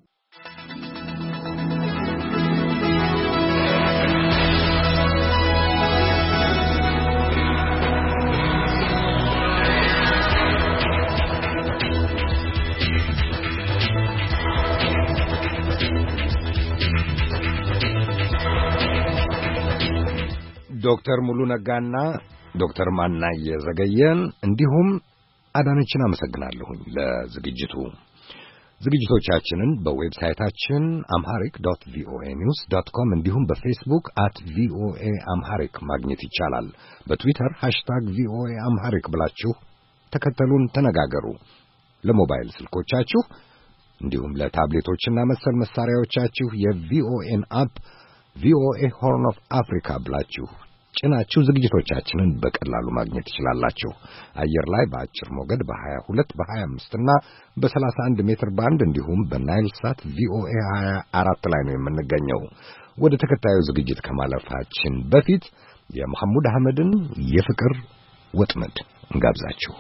ዶክተር ሙሉ ነጋና ዶክተር ማናየ ዘገየን እንዲሁም አዳነችን አመሰግናለሁኝ ለዝግጅቱ። ዝግጅቶቻችንን በዌብሳይታችን amharic.voanews.com እንዲሁም በፌስቡክ @voaamharic ማግኘት ይቻላል። በትዊተር #voaamharic ብላችሁ ተከተሉን፣ ተነጋገሩ። ለሞባይል ስልኮቻችሁ እንዲሁም ለታብሌቶችና መሰል መሳሪያዎቻችሁ የቪኦኤን አፕ VOA Horn of Africa ብላችሁ ጭናችሁ ዝግጅቶቻችንን በቀላሉ ማግኘት ትችላላችሁ። አየር ላይ በአጭር ሞገድ በ22 በ25 እና በ31 ሜትር ባንድ እንዲሁም በናይል ሳት VOA 24 ላይ ነው የምንገኘው። ወደ ተከታዩ ዝግጅት ከማለፋችን በፊት የመሐሙድ አህመድን የፍቅር ወጥመድ እንጋብዛችሁ።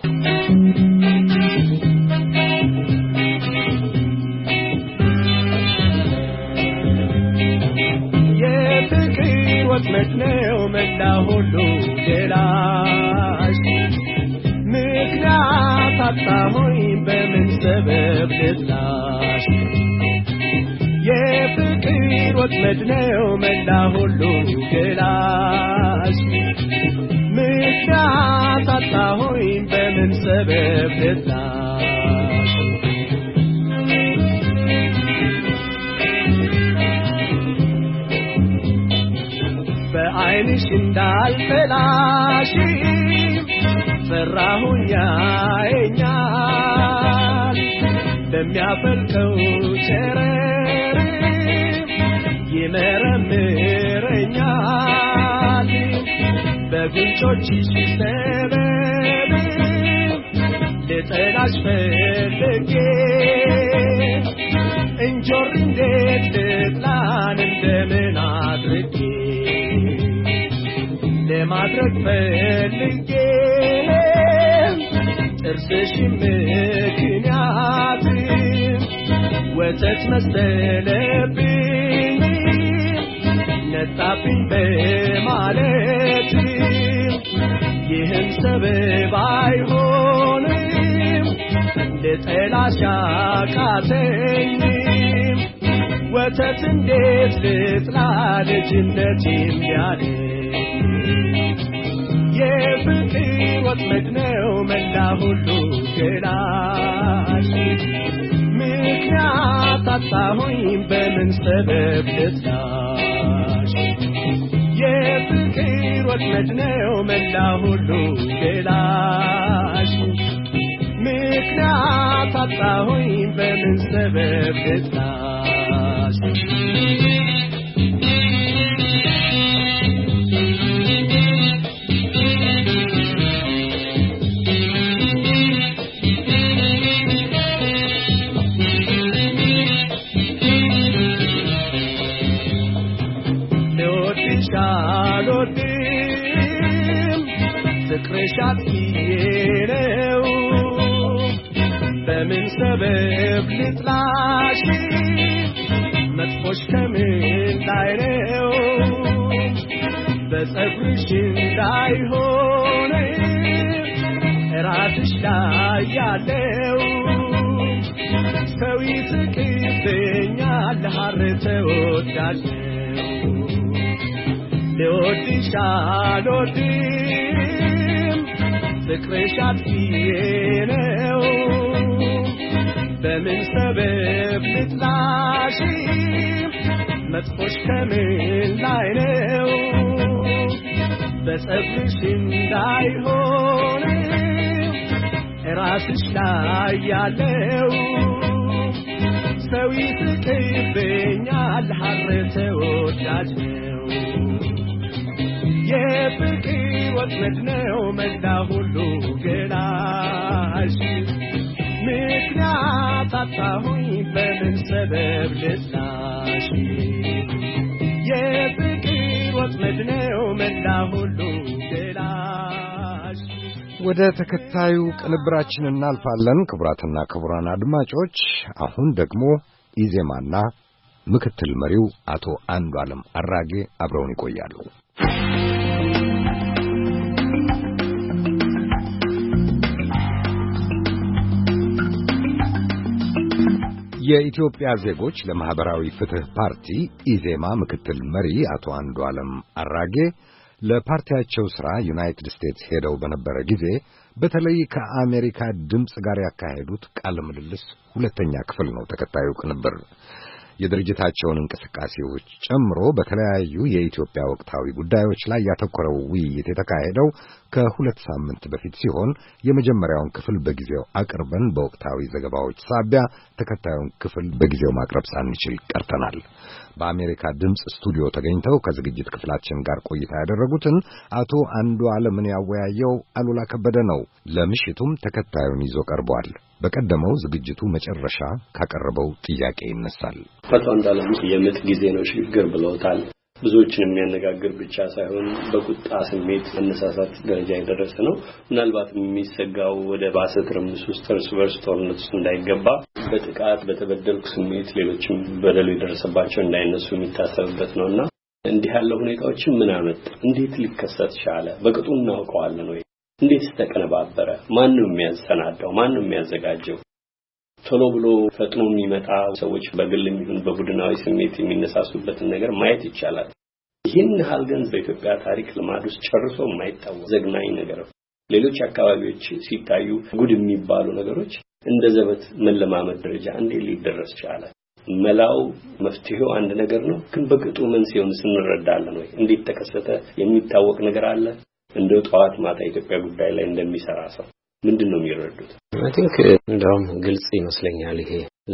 ወጥመድ ነው መላ ሁሉ ገላሽ ምክንያት አጣሆኝ በምን ሰበብ ልጥላሽ የፍቅር ወጥመድ ነው መላ ሁሉ ገላሽ ምክንያት አጣሆኝ በምን ሰበብ ልጥላሽ በዓይንሽ እንዳልፈላሽ ፈራሁኝ ያየኛል በሚያፈልቀው ጨረር ይመረምረኛል በጉንጮችሽ ሰበብ ልጠላሽ ፈልጌ እንጆሪ እንዴት ልጥላን እንደምን አድርጌ ለማድረግ ፈልጌ ጥርስሽ ምክንያት ወተት መሰለብኝ ነጣብኝ በማለት ይህም ሰበብ አይሆንም ልጠላሽ አቃተኝ ወተት እንዴት ልጥላ ልጅነቴም ያለ የፍቅር ወጥመድ ነው መላ ሁሉ ገላሽ ምክንያት አጣሁኝ በምን ሰበብ ልጥላሽ የፍቅር ወጥመድ ነው መላ ሁሉ ገላሽ ምክንያት አጣሁኝ በምን ሰበብ ልጥላሽ ፍቅርሻት ነው በምን ሰበብ ልጥላሽ መጥፎሽ ከምን ላይ ነው በጸጉርሽ እንዳይሆን ራስሽ ላይ ያለው ሰው ይስቅብኛል ሐር ተወዳለው ልወድሽ አልወድም ፍቅርሽ አጥፊዬ ነው በምን ሰበብ ልጥላሽ መጥፎሽ ከምን ላይ ነው በጸብሽ እንዳይሆን ራስሽ ላይ ያለው ሰው ይስቅብኛል ሐር ተወዳጅ ነው የፍቅር ወጥመድ ነው መላ ሁሉ ገላሽ ምክንያት አጣሁኝ በምን ሰበብ ልጥላሽ የፍቅር ወጥመድ ነው መላ ሁሉ ገላሽ ወደ ተከታዩ ቅንብራችን እናልፋለን። ክቡራትና ክቡራን አድማጮች አሁን ደግሞ ኢዜማና ምክትል መሪው አቶ አንዱዓለም አራጌ አብረውን ይቆያሉ። የኢትዮጵያ ዜጎች ለማህበራዊ ፍትህ ፓርቲ ኢዜማ ምክትል መሪ አቶ አንዱዓለም አራጌ ለፓርቲያቸው ሥራ ዩናይትድ ስቴትስ ሄደው በነበረ ጊዜ በተለይ ከአሜሪካ ድምጽ ጋር ያካሄዱት ቃለ ምልልስ ሁለተኛ ክፍል ነው ተከታዩ ቅንብር። የድርጅታቸውን እንቅስቃሴዎች ጨምሮ በተለያዩ የኢትዮጵያ ወቅታዊ ጉዳዮች ላይ ያተኮረው ውይይት የተካሄደው ከሁለት ሳምንት በፊት ሲሆን የመጀመሪያውን ክፍል በጊዜው አቅርበን በወቅታዊ ዘገባዎች ሳቢያ ተከታዩን ክፍል በጊዜው ማቅረብ ሳንችል ቀርተናል። በአሜሪካ ድምጽ ስቱዲዮ ተገኝተው ከዝግጅት ክፍላችን ጋር ቆይታ ያደረጉትን አቶ አንዱዓለምን ያወያየው አሉላ ከበደ ነው። ለምሽቱም ተከታዩን ይዞ ቀርቧል። በቀደመው ዝግጅቱ መጨረሻ ካቀረበው ጥያቄ ይነሳል። አቶ አንዱዓለም የምጥ ጊዜ ነው ሽግግር ብለውታል። ብዙዎችን የሚያነጋግር ብቻ ሳይሆን በቁጣ ስሜት መነሳሳት ደረጃ የደረሰ ነው። ምናልባት የሚሰጋው ወደ ባሰ ትርምስ ውስጥ እርስ በርስ ጦርነት ውስጥ እንዳይገባ በጥቃት በተበደልኩ ስሜት ሌሎችም በደሉ የደረሰባቸው እንዳይነሱ የሚታሰብበት ነውና እንዲህ ያለ ሁኔታዎችን ምን አመጣ? እንዴት ሊከሰት ቻለ? በቅጡ እናውቀዋለን ወይ? እንዴት ተቀነባበረ? ማን ነው የሚያሰናዳው? ማን ነው የሚያዘጋጀው? ቶሎ ብሎ ፈጥኖ የሚመጣ ሰዎች በግልም ይሁን በቡድናዊ ስሜት የሚነሳሱበትን ነገር ማየት ይቻላል። ይህን ያህል ግን በኢትዮጵያ ታሪክ ልማድ ውስጥ ጨርሶ የማይታወቅ ዘግናኝ ነገር ነው። ሌሎች አካባቢዎች ሲታዩ ጉድ የሚባሉ ነገሮች እንደ ዘበት መለማመድ ደረጃ እንዴት ሊደረስ ቻለ? መላው መፍትሄው አንድ ነገር ነው፣ ግን በቅጡ መንስኤውን ስንረዳለን ወይ? እንዴት ተከሰተ? የሚታወቅ ነገር አለ? እንደው ጠዋት ማታ ኢትዮጵያ ጉዳይ ላይ እንደሚሰራ ሰው ምንድነው የሚረዱት? I think እንደውም ግልጽ ይመስለኛል ይሄ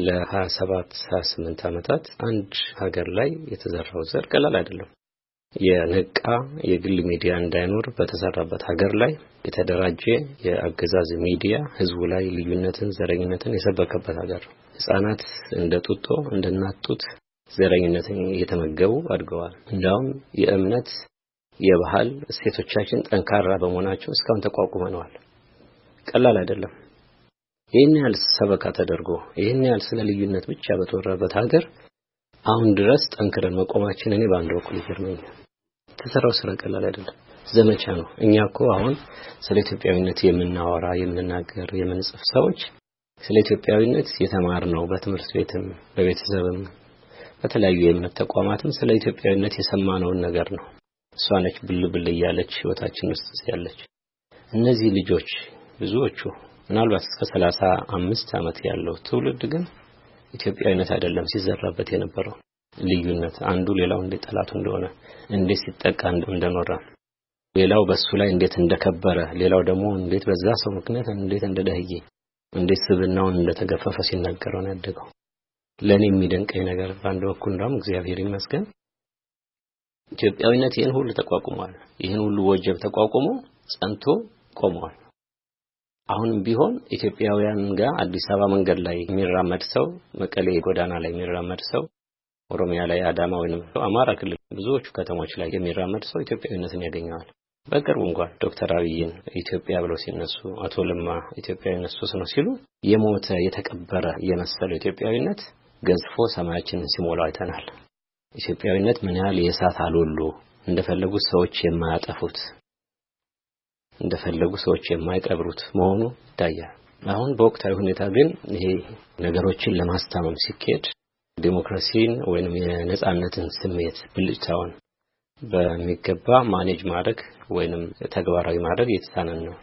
ለ27-28 ዓመታት አንድ ሀገር ላይ የተዘራው ዘር ቀላል አይደለም። የነቃ የግል ሚዲያ እንዳይኖር በተሰራበት ሀገር ላይ የተደራጀ የአገዛዝ ሚዲያ ህዝቡ ላይ ልዩነትን ዘረኝነትን የሰበከበት ሀገር ነው። ህፃናት እንደጡጦ እንደናጡት ዘረኝነትን እየተመገቡ አድገዋል። እንደውም የእምነት የባህል እሴቶቻችን ጠንካራ በመሆናቸው እስካሁን ተቋቁመናል። ቀላል አይደለም። ይሄን ያህል ሰበካ ተደርጎ ይሄን ያህል ስለ ልዩነት ብቻ በተወራበት ሀገር አሁን ድረስ ጠንክረን መቆማችን እኔ ባንድ በኩል ይገርመኛል። ተሰራው ስራ ቀላል አይደለም፣ ዘመቻ ነው። እኛኮ አሁን ስለ ኢትዮጵያዊነት የምናወራ የምንናገር የምንጽፍ ሰዎች ስለ ኢትዮጵያዊነት የተማርነው በትምህርት ቤትም በቤተሰብም በተለያዩ የእምነት ተቋማትም ስለ ኢትዮጵያዊነት የሰማነውን ነገር ነው። እሷ ነች ብልብል እያለች ህይወታችን ውስጥ ያለች። እነዚህ ልጆች ብዙዎቹ ምናልባት እስከ 35 ዓመት ያለው ትውልድ ግን ኢትዮጵያዊነት አይደለም ሲዘራበት የነበረው ልዩነት፣ አንዱ ሌላው እንዴት ጠላቱ እንደሆነ እንዴት ሲጠቃ እንደኖረ ሌላው በሱ ላይ እንዴት እንደከበረ ሌላው ደግሞ እንዴት በዛ ሰው ምክንያት እንዴት እንደደህየ እንዴት ስብናውን እንደተገፈፈ ሲናገረው ነው ያደገው። ለኔ የሚደንቀኝ ነገር ባንድ በኩል እንደውም እግዚአብሔር ይመስገን ኢትዮጵያዊነት ይሄን ሁሉ ተቋቁሟል። ይሄን ሁሉ ወጀብ ተቋቁሞ ጸንቶ ቆሟል። አሁንም ቢሆን ኢትዮጵያውያን ጋር አዲስ አበባ መንገድ ላይ የሚራመድ ሰው፣ መቀሌ ጎዳና ላይ የሚራመድ ሰው፣ ኦሮሚያ ላይ አዳማ ወይንም አማራ ክልል ብዙዎቹ ከተሞች ላይ የሚራመድ ሰው ኢትዮጵያዊነትን ያገኛል። በቅርቡ እንኳን ዶክተር አብይን ኢትዮጵያ ብለው ሲነሱ አቶ ለማ ኢትዮጵያዊነት ሱስ ነው ሲሉ የሞተ የተቀበረ የመሰለው ኢትዮጵያዊነት ገዝፎ ሰማያችንን ሲሞላው አይተናል። ኢትዮጵያዊነት ምን ያህል የእሳት አሎሎ እንደፈለጉ ሰዎች የማያጠፉት እንደፈለጉ ሰዎች የማይቀብሩት መሆኑ ይታያል። አሁን በወቅታዊ ሁኔታ ግን ይሄ ነገሮችን ለማስተማም ሲኬድ ዲሞክራሲን ወይንም የነጻነትን ስሜት ብልጭታውን በሚገባ ማኔጅ ማድረግ ወይንም ተግባራዊ ማድረግ የተሳነን ነው።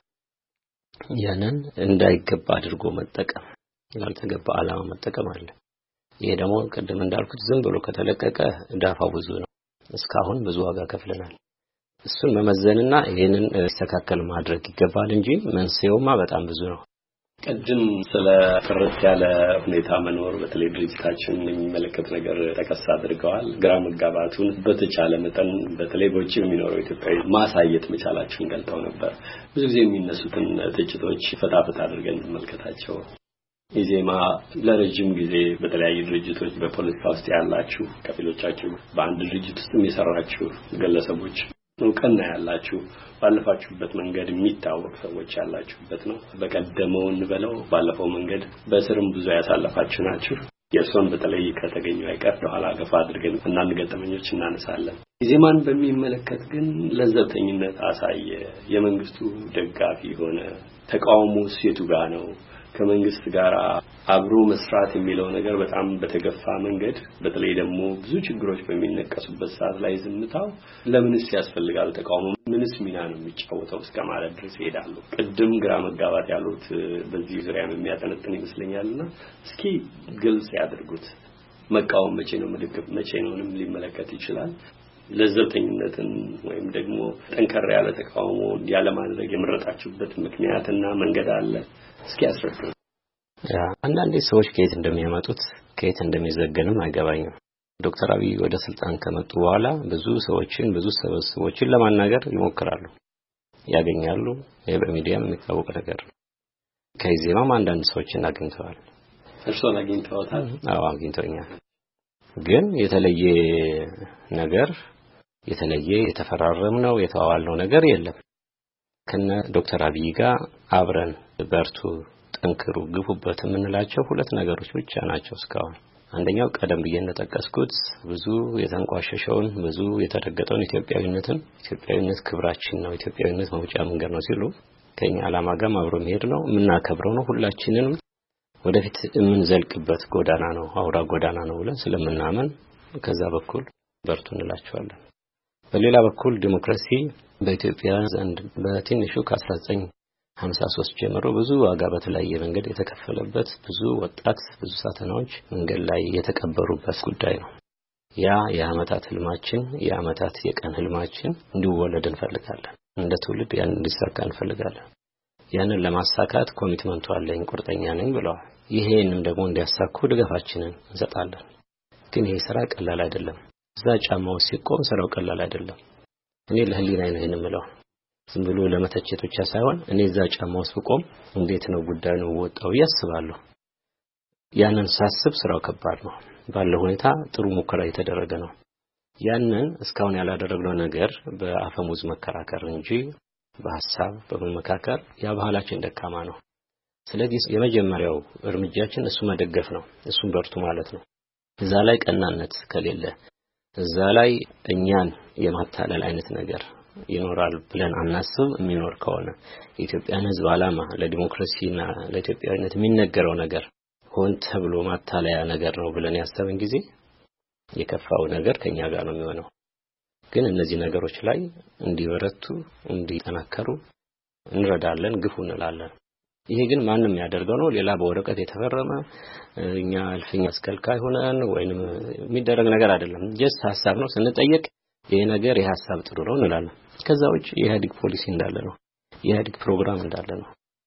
ያንን እንዳይገባ አድርጎ መጠቀም ያልተገባ ዓላማ መጠቀም አለ። ይሄ ደግሞ ቅድም እንዳልኩት ዝም ብሎ ከተለቀቀ ዳፋው ብዙ ነው። እስካሁን ብዙ ዋጋ ከፍለናል። እሱን መመዘንና ይሄንን ተስተካከል ማድረግ ይገባል እንጂ መንስኤውማ በጣም ብዙ ነው። ቀድም ስለ ፍርጥ ያለ ሁኔታ መኖር በተለይ ድርጅታችን የሚመለከት ነገር ተከሳ አድርገዋል። ግራ መጋባቱን በተቻለ መጠን በተለይ በውጭ የሚኖረው ኢትዮጵያዊ ማሳየት መቻላችሁን ገልጠው ነበር። ብዙ ጊዜ የሚነሱትን ትችቶች ፈታፈታ አድርገን እንመልከታቸው። ኢዜማ ለረጅም ጊዜ በተለያዩ ድርጅቶች በፖለቲካ ውስጥ ያላችሁ ከፊሎቻችሁ በአንድ ድርጅት ውስጥ የሰራችሁ ግለሰቦች እውቅና ያላችሁ ባለፋችሁበት መንገድ የሚታወቅ ሰዎች ያላችሁበት ነው። በቀደመው እንበለው ባለፈው መንገድ በስርም ብዙ ያሳለፋችሁ ናችሁ። የእርሶን በተለይ ከተገኘው አይቀር ኋላ ገፋ አድርገን አንዳንድ ገጠመኞች እናነሳለን። ኢዜማን በሚመለከት ግን ለዘብተኝነት አሳየ፣ የመንግስቱ ደጋፊ ሆነ፣ ተቃውሞ ሴቱ ጋር ነው፣ ከመንግስት ጋር አብሮ መስራት የሚለው ነገር በጣም በተገፋ መንገድ በተለይ ደግሞ ብዙ ችግሮች በሚነቀሱበት ሰዓት ላይ ዝምታው ለምንስ ያስፈልጋል? ተቃውሞ ምንስ ሚና ነው የሚጫወተው እስከማለት ድረስ ይሄዳሉ። ቅድም ግራ መጋባት ያሉት በዚህ ዙሪያ የሚያጠነጥን ይመስለኛልና እስኪ ግልጽ ያድርጉት። መቃወም መቼ ነውንም ሊመለከት ይችላል። ለዘብተኝነትን ወይም ደግሞ ጠንከር ያለ ተቃውሞ ያለ ማድረግ የመረጣችሁበት ምክንያትና መንገድ አለ። እስኪ አስረዱ። አንዳንዴ ሰዎች ከየት እንደሚያመጡት ከየት እንደሚዘገንም አይገባኝም። ዶክተር አብይ ወደ ስልጣን ከመጡ በኋላ ብዙ ሰዎችን ለማናገር ይሞክራሉ፣ ያገኛሉ። ይሄ በሚዲያም የሚታወቅ ነገር ነው። ከኢዜማም አንዳንድ ሰዎችን አግኝተዋል። እርሶን አግኝተዋል? አዎ አግኝተውኛል። ግን የተለየ ነገር የተፈራረምነው የተዋዋልነው ነገር የለም። ከነ ዶክተር አብይ ጋር አብረን በርቱ፣ ጠንክሩ፣ ግፉበት የምንላቸው ሁለት ነገሮች ብቻ ናቸው እስካሁን። አንደኛው ቀደም ብዬ እንደጠቀስኩት ብዙ የተንቋሸሸውን ብዙ የተረገጠውን ኢትዮጵያዊነት ክብራችን ነው፣ ኢትዮጵያዊነት መውጫ መንገድ ነው ሲሉ ከኛ ዓላማ ጋር አብሮ መሄድ ነው፣ የምናከብረው ነው፣ ሁላችንንም ወደፊት የምንዘልቅበት ጎዳና ነው፣ አውራ ጎዳና ነው ብለን ስለምናምን ከዛ በኩል በርቱ እንላቸዋለን። በሌላ በኩል ዲሞክራሲ በኢትዮጵያ ዘንድ በትንሹ ከ1953 ጀምሮ ብዙ ዋጋ በተለያየ መንገድ የተከፈለበት ብዙ ወጣት ብዙ ሳተናዎች መንገድ ላይ የተቀበሩበት ጉዳይ ነው። ያ የአመታት ህልማችን የአመታት የቀን ህልማችን እንዲወለድ እንፈልጋለን። እንደ ትውልድ ያን እንዲሳካ እንፈልጋለን። ያንን ለማሳካት ኮሚትመንቱ አለኝ፣ ቁርጠኛ ነኝ ብለዋል። ይሄንም ደግሞ እንዲያሳኩ ድጋፋችንን እንሰጣለን። ግን ይሄ ስራ ቀላል አይደለም። እዛ ጫማው ሲቆም ስራው ቀላል አይደለም። እኔ ለህሊናዬ ነው የምለው፣ ዝም ብሎ ለመተቸት ብቻ ሳይሆን እኔ እዛ ጫማው ሲቆም እንዴት ነው ጉዳዩን ወጣው ያስባለሁ። ያንን ሳስብ ስራው ከባድ ነው። ባለው ሁኔታ ጥሩ ሙከራ የተደረገ ነው። ያንን እስካሁን ያላደረግነው ነገር በአፈሙዝ መከራከር እንጂ በሐሳብ በመመካከር ያ ባህላችን ደካማ ነው። ስለዚህ የመጀመሪያው እርምጃችን እሱ መደገፍ ነው፣ እሱን በርቱ ማለት ነው። እዛ ላይ ቀናነት ከሌለ እዛ ላይ እኛን የማታለል አይነት ነገር ይኖራል ብለን አናስብ። የሚኖር ከሆነ የኢትዮጵያን ሕዝብ ዓላማ ለዲሞክራሲና ለኢትዮጵያዊነት የሚነገረው ነገር ሆን ተብሎ ማታለያ ነገር ነው ብለን ያሰብን ጊዜ የከፋው ነገር ከኛ ጋር ነው የሚሆነው። ግን እነዚህ ነገሮች ላይ እንዲበረቱ እንዲጠናከሩ እንረዳለን፣ ግፉ እንላለን። ይሄ ግን ማንንም ያደርገው ነው። ሌላ በወረቀት የተፈረመ እኛ አልፈኛ አስከልካይ ሆነን ወይንም የሚደረግ ነገር አይደለም። ጀስት ሐሳብ ነው። ስንጠየቅ ይሄ ነገር የሐሳብ ጥሩ ነው እንላለን። ከዛ ውጪ የኢህአዴግ ፖሊሲ እንዳለ ነው፣ የኢህአዴግ ፕሮግራም እንዳለ ነው።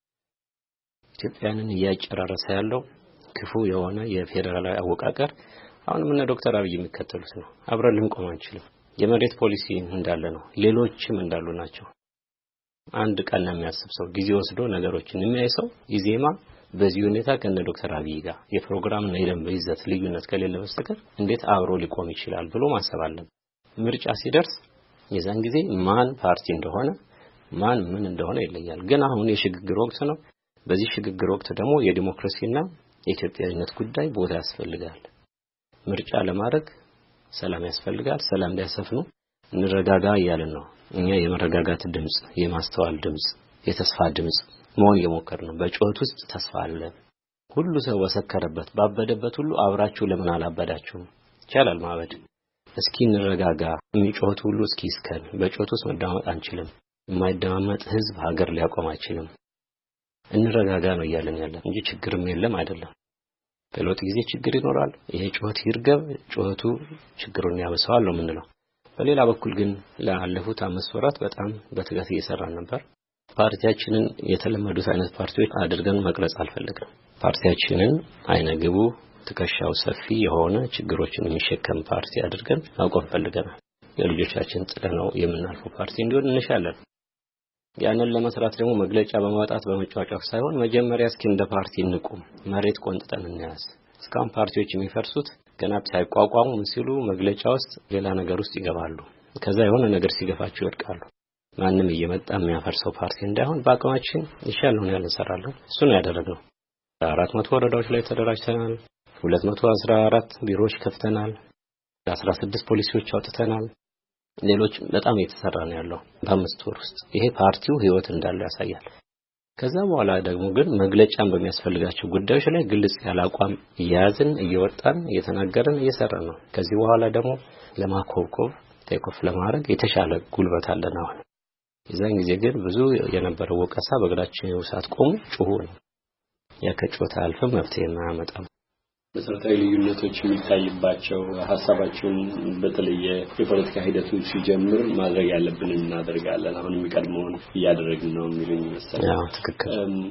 ኢትዮጵያንን እያጨራረሰ ያለው ክፉ የሆነ የፌደራላዊ አወቃቀር አሁንም እነ ዶክተር አብይ የሚከተሉት ነው። አብረን ልንቆም አንችልም። የመሬት ፖሊሲ እንዳለ ነው፣ ሌሎችም እንዳሉ ናቸው። አንድ ቀን የሚያስብ ሰው ጊዜ ወስዶ ነገሮችን የሚያይሰው ኢዜማ በዚህ ሁኔታ ከነ ዶክተር አብይ ጋር የፕሮግራም እና የደንብ ይዘት ልዩነት ከሌለ በስተቀር እንዴት አብሮ ሊቆም ይችላል ብሎ ማሰብ አለበት። ምርጫ ሲደርስ የዛን ጊዜ ማን ፓርቲ እንደሆነ ማን ምን እንደሆነ ይለያል። ግን አሁን የሽግግር ወቅት ነው። በዚህ ሽግግር ወቅት ደግሞ የዲሞክራሲና የኢትዮጵያዊነት ጉዳይ ቦታ ያስፈልጋል። ምርጫ ለማድረግ ሰላም ያስፈልጋል። ሰላም እንዲያሰፍኑ እንረጋጋ እያልን ነው። እኛ የመረጋጋት ድምጽ፣ የማስተዋል ድምጽ፣ የተስፋ ድምጽ መሆን እየሞከርን ነው። በጩኸት ውስጥ ተስፋ አለ። ሁሉ ሰው ወሰከረበት ባበደበት ሁሉ አብራችሁ ለምን አላበዳችሁም? ይቻላል ማበድ። እስኪ እንረጋጋ፣ የሚጮህት ሁሉ እስኪስከን በጮት ውስጥ መዳመጥ አንችልም። የማይደማመጥ ህዝብ ሀገር ሊያቆም አይችልም። እንረጋጋ ነው እያለን ያለን እንጂ ችግርም የለም አይደለም። በለውጥ ጊዜ ችግር ይኖራል። ይሄ ጮት ይርገብ፣ ጮቱ ችግሩን ያበሳዋል ነው የምንለው። በሌላ በኩል ግን ለአለፉት 5 ወራት በጣም በትጋት እየሰራን ነበር። ፓርቲያችንን የተለመዱት አይነት ፓርቲዎች አድርገን መቅረጽ አልፈለግንም። ፓርቲያችንን አይነግቡ ትከሻው ሰፊ የሆነ ችግሮችን የሚሸከም ፓርቲ አድርገን ማቆም ፈልገናል። የልጆቻችን ጥለነው የምናልፈው ፓርቲ እንዲሆን እንሻለን። ያንን ለመስራት ደግሞ መግለጫ በማውጣት በመጫወጫው ሳይሆን መጀመሪያ እስኪ እንደ ፓርቲ እንቁም፣ መሬት ቆንጥጠን እንያዝ። እስካሁን ፓርቲዎች የሚፈርሱት ገና ሳይቋቋሙ ሲሉ መግለጫ ውስጥ ሌላ ነገር ውስጥ ይገባሉ። ከዛ የሆነ ነገር ሲገፋቸው ይወድቃሉ። ማንም እየመጣ የሚያፈርሰው ፓርቲ እንዳይሆን በአቅማችን ይሻለውን ያህል እንሰራለን። እሱ ነው ያደረግነው። 400 ወረዳዎች ላይ ተደራጅተናል። 214 ቢሮዎች ከፍተናል። 16 ፖሊሲዎች አውጥተናል። ሌሎች በጣም እየተሰራ ነው ያለው በ5 ወር ውስጥ። ይሄ ፓርቲው ህይወት እንዳለው ያሳያል። ከዛ በኋላ ደግሞ ግን መግለጫን በሚያስፈልጋቸው ጉዳዮች ላይ ግልጽ ያለ አቋም እያያዝን እየወጣን እየተናገርን እየሰራን ነው። ከዚህ በኋላ ደግሞ ለማኮብኮብ ቴኮፍ ለማድረግ የተሻለ ጉልበት አለን አሁን። የዛን ጊዜ ግን ብዙ የነበረው ወቀሳ በእግራችን ውሳት ቆሙ ጩሁ ነው። ያከጮታ አልፈም መፍትሄ ማያመጣም። መሰረታዊ ልዩነቶች የሚታይባቸው ሐሳባቸውን በተለየ የፖለቲካ ሂደቱ ሲጀምር ማድረግ ያለብን እናደርጋለን፣ አሁን የሚቀድመውን እያደረግን ነው የሚሉኝ መሰለኝ። አዎ ትክክል።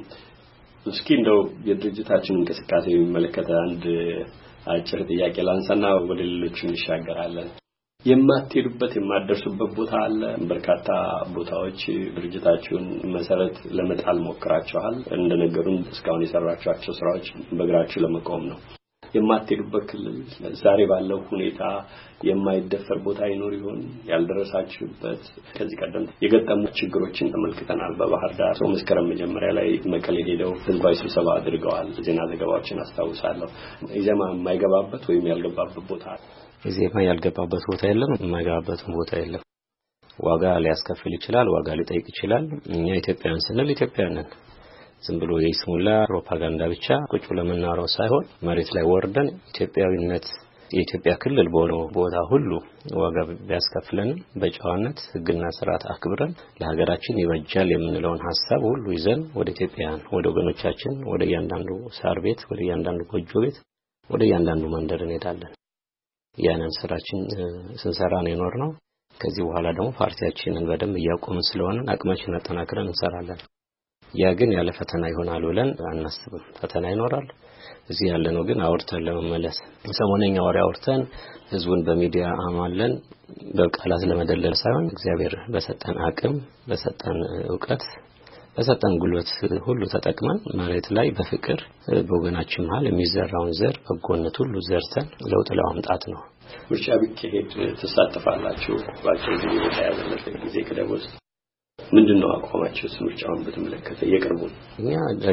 እስኪ እንደው የድርጅታችን እንቅስቃሴ የሚመለከት አንድ አጭር ጥያቄ ላንሳና ወደ ሌሎች እንሻገራለን። የማትሄዱበት የማትደርሱበት ቦታ አለ? በርካታ ቦታዎች ድርጅታችሁን መሰረት ለመጣል ሞክራችኋል። እንደነገሩን እስካሁን የሰራችኋቸው ስራዎች በእግራችሁ ለመቆም ነው። የማትሄዱበት ክልል ዛሬ ባለው ሁኔታ የማይደፈር ቦታ ይኖር ይሆን? ያልደረሳችሁበት? ከዚህ ቀደም የገጠሙ ችግሮችን ተመልክተናል። በባህር ዳር መስከረም መጀመሪያ ላይ መቀሌ ሄደው ህዝባዊ ስብሰባ አድርገዋል። ዜና ዘገባዎችን አስታውሳለሁ። ኢዜማ የማይገባበት ወይም ያልገባበት ቦታ አለ? ኢዜማ ያልገባበት ቦታ የለም፣ የማይገባበትም ቦታ የለም። ዋጋ ሊያስከፍል ይችላል፣ ዋጋ ሊጠይቅ ይችላል። እኛ ኢትዮጵያውያን ስንል ኢትዮጵያውያን ነን። ዝም ብሎ የስሙላ ፕሮፓጋንዳ ብቻ ቁጭ ለምናወራው ሳይሆን መሬት ላይ ወርደን ኢትዮጵያዊነት የኢትዮጵያ ክልል በሆነው ቦታ ሁሉ ዋጋ ቢያስከፍለንም በጨዋነት ህግና ስርዓት አክብረን ለሀገራችን ይበጃል የምንለውን ሐሳብ ሁሉ ይዘን ወደ ኢትዮጵያውያን ወደ ወገኖቻችን ወደ ያንዳንዱ ሳር ቤት ወደ ያንዳንዱ ጎጆ ቤት ወደ ያንዳንዱ መንደር እንሄዳለን። ያንን ስራችን ስንሰራ ነው የኖርነው። ከዚህ በኋላ ደግሞ ፓርቲያችንን በደንብ እያቆምን ስለሆነ አቅማችንን አጠናክረን እንሰራለን። ያ ግን ያለ ፈተና ይሆናል ብለን አናስብም። ፈተና ይኖራል። እዚህ ያለነው ግን አውርተን ለመመለስ ሰሞነኛ ወሬ አውርተን ህዝቡን በሚዲያ አማለን በቃላት ለመደለል ሳይሆን እግዚአብሔር በሰጠን አቅም በሰጠን ዕውቀት በሰጠን ጉልበት ሁሉ ተጠቅመን መሬት ላይ በፍቅር በወገናችን መሃል የሚዘራውን ዘር በጎነት ሁሉ ዘርተን ለውጥ ለማምጣት ነው። ምርጫ ቢካሄድ ተሳትፋላችሁ? ባጭሩ የተያዘለት ጊዜ ከደወስ ምንድነው አቋማችሁ? ምርጫውን በተመለከተ የቅርቡን እኛ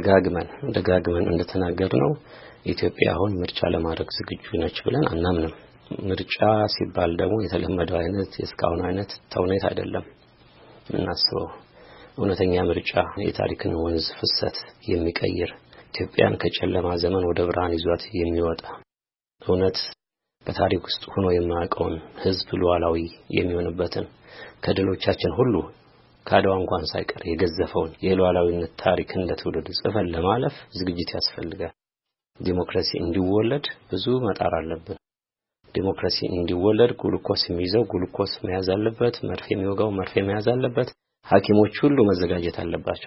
ደጋግመን እንደተናገርነው ኢትዮጵያ አሁን ምርጫ ለማድረግ ዝግጁ ነች ብለን አናምንም። ምርጫ ሲባል ደግሞ የተለመደው አይነት የስካውን አይነት ተውኔት አይደለም እናስበው። እውነተኛ ምርጫ የታሪክን ወንዝ ፍሰት የሚቀይር ኢትዮጵያን ከጨለማ ዘመን ወደ ብርሃን ይዟት የሚወጣ እውነት በታሪክ ውስጥ ሆኖ የማያውቀውን ህዝብ ሉዓላዊ የሚሆንበትን ከድሎቻችን ሁሉ ካድዋ እንኳን ሳይቀር የገዘፈውን የሉዓላዊነት ታሪክ እንደተወለደ ጽፈን ለማለፍ ዝግጅት ያስፈልጋል። ዲሞክራሲ እንዲወለድ ብዙ መጣር አለብን። ዲሞክራሲ እንዲወለድ ግሉኮስ የሚይዘው ግሉኮስ መያዝ አለበት፣ መርፌ የሚወጋው መርፌ መያዝ አለበት። ሐኪሞች ሁሉ መዘጋጀት አለባቸው።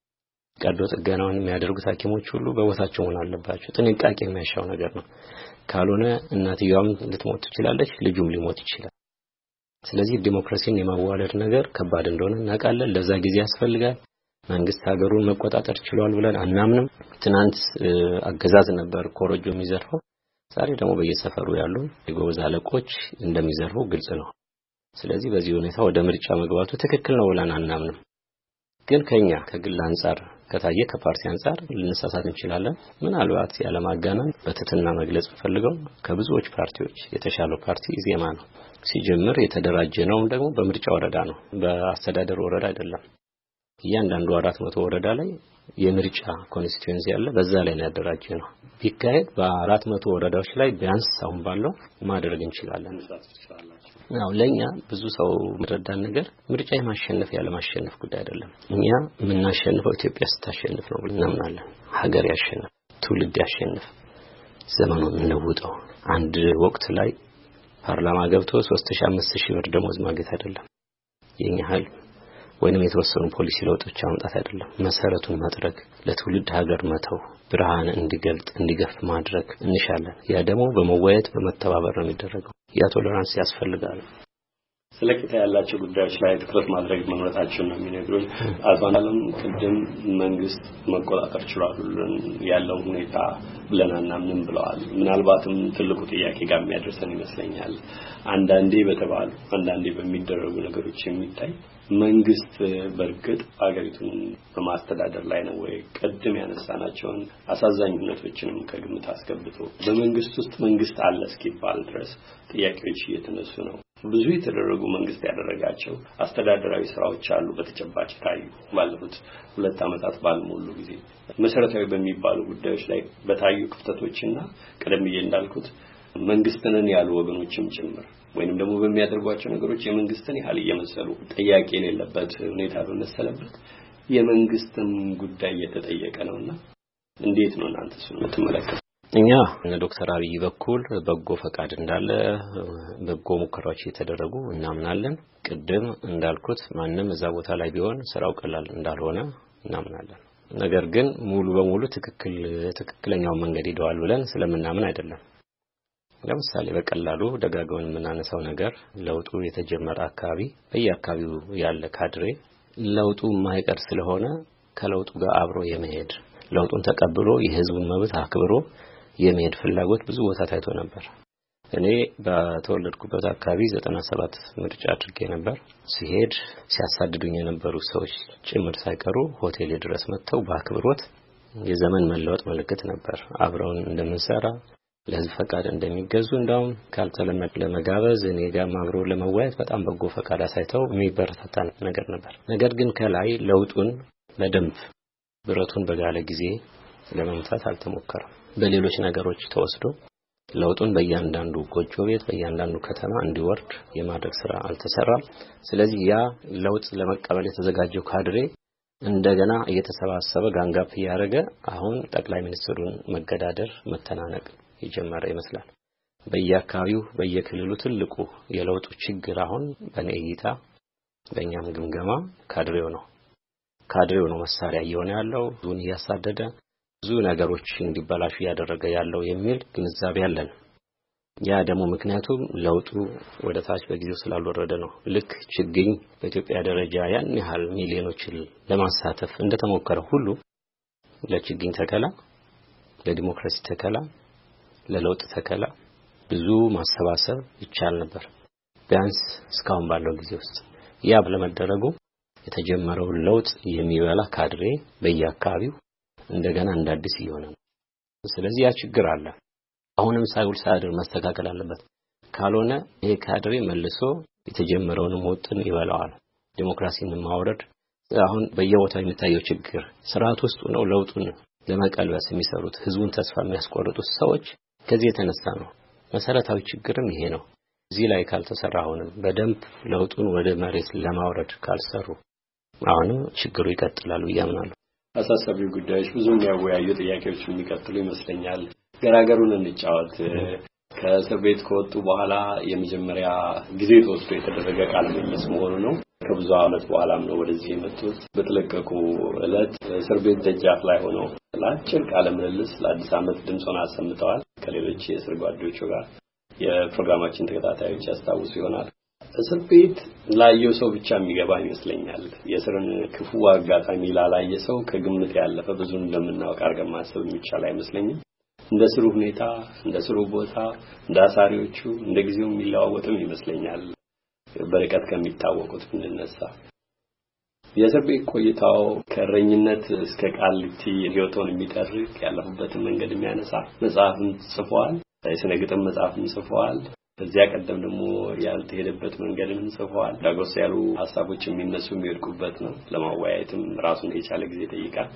ቀዶ ጥገናውን የሚያደርጉት ሐኪሞች ሁሉ በቦታቸው መሆን አለባቸው። ጥንቃቄ የሚያሻው ነገር ነው። ካልሆነ እናትየዋም ልትሞት ትችላለች፣ ልጁም ሊሞት ይችላል። ስለዚህ ዲሞክራሲን የማዋለድ ነገር ከባድ እንደሆነ እናውቃለን። ለዛ ጊዜ ያስፈልጋል። መንግስት ሀገሩን መቆጣጠር ይችላል ብለን አናምንም። ትናንት አገዛዝ ነበር ኮሮጆ የሚዘርፈው፣ ዛሬ ደግሞ በየሰፈሩ ያሉ የጎበዝ አለቆች እንደሚዘርፉ ግልጽ ነው። ስለዚህ በዚህ ሁኔታ ወደ ምርጫ መግባቱ ትክክል ነው ብለን አናምንም። ግን ከኛ ከግል አንፃር ከታየ ከፓርቲ አንፃር ልንሳሳት እንችላለን። ምናልባት ያለማጋነን በትትና መግለጽ ፈልገው ከብዙዎች ፓርቲዎች የተሻለው ፓርቲ ኢዜማ ነው። ሲጀምር የተደራጀነው ደግሞ በምርጫ ወረዳ ነው፣ በአስተዳደር ወረዳ አይደለም። እያንዳንዱ 400 ወረዳ ላይ የምርጫ ኮንስቲትዩንሲ ያለ በዛ ላይ ነው ያደራጀነው። ቢካሄድ በ400 ወረዳዎች ላይ ቢያንስ አሁን ባለው ማድረግ እንችላለን። ነው ለኛ ብዙ ሰው ምረዳን ነገር ምርጫ የማሸነፍ ያለ ማሸነፍ ጉዳይ አይደለም። እኛ ምናሸንፈው ኢትዮጵያ ስታሸንፍ ነው ብለን እናምናለን። ሀገር ያሸንፍ፣ ትውልድ ያሸንፍ፣ ዘመኑን እንለውጠው። አንድ ወቅት ላይ ፓርላማ ገብቶ 3000-5000 ብር ደሞዝ ማግኘት አይደለም የኛ ሀል ወይንም የተወሰኑ ፖሊሲ ለውጦች ማምጣት አይደለም። መሰረቱን ማጥረግ፣ ለትውልድ ሀገር መተው፣ ብርሃን እንዲገልጥ እንዲገፍ ማድረግ እንሻለን። ያ ደግሞ በመወያየት በመተባበር ነው የሚደረገው። ያ ቶለራንስ ያስፈልጋል። ስለከታ ያላቸው ጉዳዮች ላይ ትኩረት ማድረግ መኖራቸውን ነው የሚነግሩኝ። አዛናለም ቅድም መንግስት መቆጣጠር ችሏል ያለው ሁኔታ ብለናና ምን ብለዋል። ምናልባትም ትልቁ ጥያቄ ጋር የሚያደርሰን ይመስለኛል። አንዳንዴ በሚደረጉ ነገሮች የሚታይ መንግስት በርግጥ አገሪቱን በማስተዳደር ላይ ነው ወይ? ቅድም ያነሳናቸውን አሳዛኝነቶችንም ከግምት አስገብቶ በመንግስት ውስጥ መንግስት አለ እስኪባል ድረስ ጥያቄዎች እየተነሱ ነው። ብዙ የተደረጉ መንግስት ያደረጋቸው አስተዳደራዊ ስራዎች አሉ በተጨባጭ ታዩ። ባለፉት 2 ዓመታት ባልሞሉ ጊዜ መሰረታዊ በሚባሉ ጉዳዮች ላይ በታዩ ክፍተቶችና ቀደም ብዬ እንዳልኩት መንግስትንን ያሉ ወገኖችም ጭምር ወይንም ደግሞ በሚያደርጓቸው ነገሮች የመንግስትን ያህል እየመሰሉ ጥያቄ የሌለበት ሁኔታ በመሰለበት የመንግስትን ጉዳይ እየተጠየቀ ነውና እንዴት ነው እናንተ እሱን የምትመለከቱት? እኛ ዶክተር አብይ በኩል በጎ ፈቃድ እንዳለ በጎ ሙከራዎች እየተደረጉ እናምናለን። ቅድም እንዳልኩት ማንንም እዛ ቦታ ላይ ቢሆን ስራው ቀላል እንዳልሆነ እናምናለን። ነገር ግን ሙሉ በሙሉ ትክክለኛው መንገድ ሄደዋል ብለን ስለምናምን አይደለም። ለምሳሌ በቀላሉ ደጋግመን የምናነሳው ነገር ለውጡ የተጀመረ አካባቢ በየአካባቢው ያለ ካድሬ ለውጡ ማይቀር ስለሆነ ከለውጡ ጋር አብሮ የመሄድ ለውጡን ተቀብሎ የህዝቡን መብት አክብሮ የመሄድ ፍላጎት ብዙ ቦታ ታይቶ ነበር። እኔ በተወለድኩበት አካባቢ 97 ምርጫ አድርጌ ነበር። ሲሄድ ሲያሳድዱኝ የነበሩ ሰዎች ጭምር ሳይቀሩ ሆቴል ድረስ መጥተው በአክብሮት የዘመን መለወጥ ምልክት ነበር አብረውን እንደምንሰራ ለህዝብ ፈቃድ እንደሚገዙ እንደውም ካልተለመደ ለመጋበዝ እኔ ጋር አብሮ ለመወያየት በጣም በጎ ፈቃድ አሳይተው የሚበረታታ ነገር ነበር። ነገር ግን ከላይ ለውጡን በደንብ ብረቱን በጋለ ጊዜ ለመምታት አልተሞከረም። በሌሎች ነገሮች ተወስዶ ለውጡን በእያንዳንዱ ጎጆ ቤት በእያንዳንዱ ከተማ እንዲወርድ የማድረግ ስራ አልተሰራም። ስለዚህ ያ ለውጥ ለመቀበል የተዘጋጀው ካድሬ እንደገና እየተሰባሰበ ጋንጋፕ ያደረገ አሁን ጠቅላይ ሚኒስትሩን መገዳደር መተናነቅ ይጀመረ ይመስላል። በየአካባቢው በየክልሉ ትልቁ የለውጡ ችግር አሁን በኔ እይታ በእኛም ግምገማ ካድሬው ነው መሳሪያ እየሆነ ያለው ዙን ያሳደደ ብዙ ነገሮች እንዲበላሹ ያደረገ ያለው የሚል ግንዛቤ አለን። ያ ደግሞ ምክንያቱም ለውጡ ወደ ታች በጊዜው ስላልወረደ ነው። ልክ ችግኝ በኢትዮጵያ ደረጃ ያን ያህል ሚሊዮኖችን ለማሳተፍ እንደተሞከረ ሁሉ ለችግኝ ተከላ፣ ለዲሞክራሲ ተከላ፣ ለለውጥ ተከላ ብዙ ማሰባሰብ ይቻል ነበር ቢያንስ እስካሁን ባለው ጊዜ ውስጥ። ያ ለመደረጉ የተጀመረው ለውጥ የሚበላ ካድሬ በየአካባቢው እንደገና እንዳዲስ እየሆነ ነው። ስለዚህ ያ ችግር አለ። አሁንም ሳይውል ሳያድር መስተካከል አለበት። ካልሆነ ይሄ ካድሬ መልሶ የተጀመረውን ሞጥን ይበላዋል። ዲሞክራሲን ማውረድ አሁን በየቦታው የሚታየው ችግር ስርዓት ውስጥ ነው። ለውጡን ለመቀልበስ የሚሰሩት ህዝቡን ተስፋ የሚያስቆርጡት ሰዎች ከዚህ የተነሳ ነው። መሰረታዊ ችግርም ይሄ ነው። እዚህ ላይ ካልተሰራ አሁንም በደንብ ለውጡን ወደ መሬት ለማውረድ ካልሰሩ አሁንም ችግሩ ይቀጥላል ያምናሉ። አሳሳቢው ጉዳዮች ብዙ የሚያወያዩ ጥያቄዎች የሚቀጥሉ ይመስለኛል። ገራገሩን እንጫወት። ከእስር ቤት ከወጡ በኋላ የመጀመሪያ ጊዜ ተወስዶ የተደረገ ቃለ ምልልስ መሆኑ ነው። ከብዙ ዓመት በኋላም ነው ወደዚህ የመጡት። በተለቀቁ ዕለት እስር ቤት ደጃፍ ላይ ሆነው ለአጭር ቃለ ምልልስ ለአዲስ ዓመት ድምጾን አሰምተዋል። ከሌሎች የእስር ጓዶቹ ጋር የፕሮግራማችን ተከታታዮች ያስታውሱ ይሆናል። እስር ቤት ላየው ሰው ብቻ የሚገባ ይመስለኛል። የእስርን ክፉ አጋጣሚ ላላየ ሰው ከግምት ያለፈ ብዙ እንደምናውቅ አድርገን ማሰብ የሚቻል አይመስለኝም። እንደ እስሩ ሁኔታ፣ እንደ እስሩ ቦታ፣ እንደ አሳሪዎቹ እንደ ጊዜው የሚለዋወጥም ይመስለኛል። በርቀት ከሚታወቁት እንነሳ። የእስር ቤት ቆይታው ከእረኝነት እስከ ቃሊቲ ህይወቱን የሚጠርቅ ያለፉበትን መንገድ የሚያነሳ መጽሐፍን ጽፈዋል። የስነ ግጥም መጽሐፍን ጽፈዋል። በዚያ ቀደም ደግሞ ያልተሄደበት መንገድን ጽፈዋል። ዳጎስ ያሉ ሐሳቦች የሚነሱ የሚወድቁበት ነው። ለማወያየትም ራሱን የቻለ ጊዜ ጠይቃል።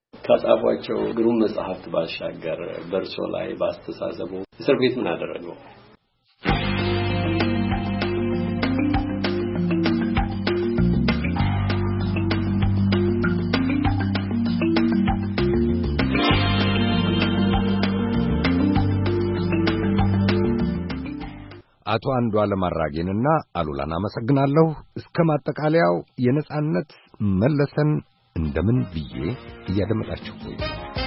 ከጻፏቸው ግሩም መጽሐፍት ባሻገር በርሶ ላይ ባስተሳሰቡ እስር ቤት ምን አደረገው? አቶ አንዱዓለም አራጌንና አሉላን አመሰግናለሁ። እስከ ማጠቃለያው የነጻነት መለሰን እንደምን ብዬ እያደመጣችሁ ቆዩ።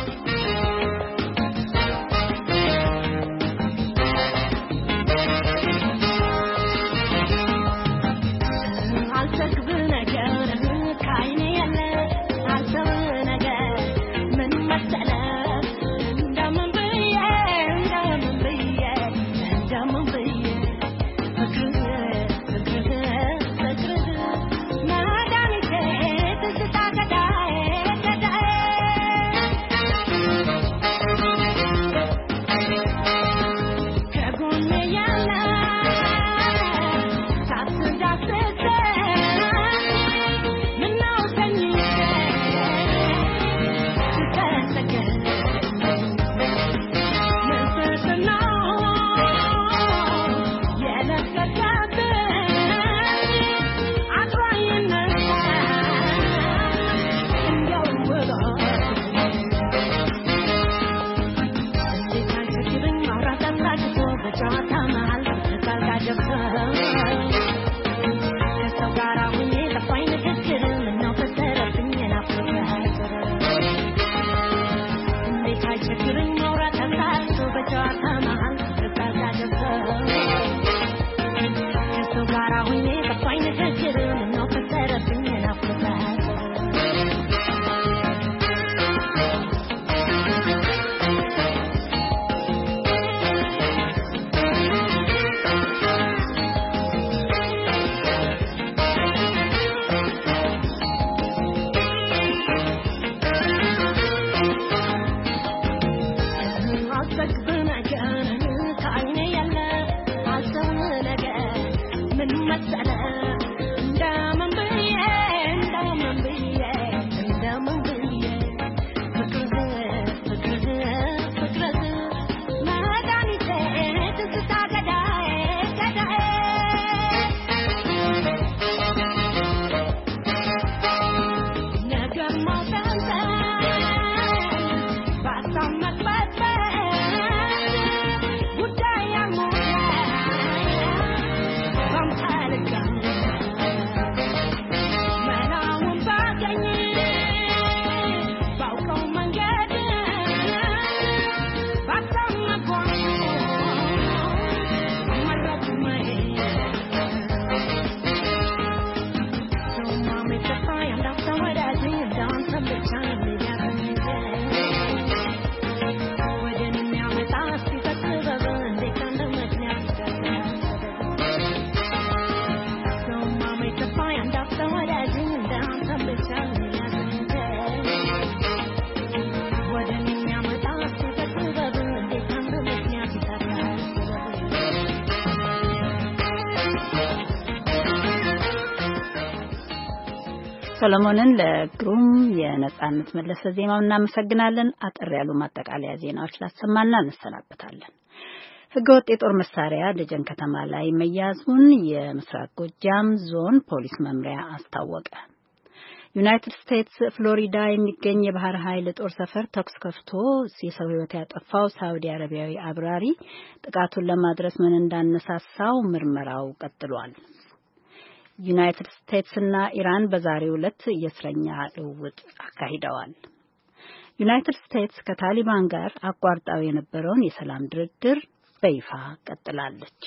ሰለሞንን ለግሩም የነጻነት መለሰ ዜማው እናመሰግናለን። አጠር ያሉ ማጠቃለያ ዜናዎች ላሰማና እንሰናበታለን። ህገወጥ የጦር መሳሪያ ደጀን ከተማ ላይ መያዙን የምስራቅ ጎጃም ዞን ፖሊስ መምሪያ አስታወቀ። ዩናይትድ ስቴትስ ፍሎሪዳ የሚገኝ የባህር ኃይል ጦር ሰፈር ተኩስ ከፍቶ የሰው ሕይወት ያጠፋው ሳውዲ አረቢያዊ አብራሪ ጥቃቱን ለማድረስ ምን እንዳነሳሳው ምርመራው ቀጥሏል። ዩናይትድ ስቴትስ እና ኢራን በዛሬው ዕለት የእስረኛ ልውውጥ አካሂደዋል። ዩናይትድ ስቴትስ ከታሊባን ጋር አቋርጣው የነበረውን የሰላም ድርድር በይፋ ቀጥላለች።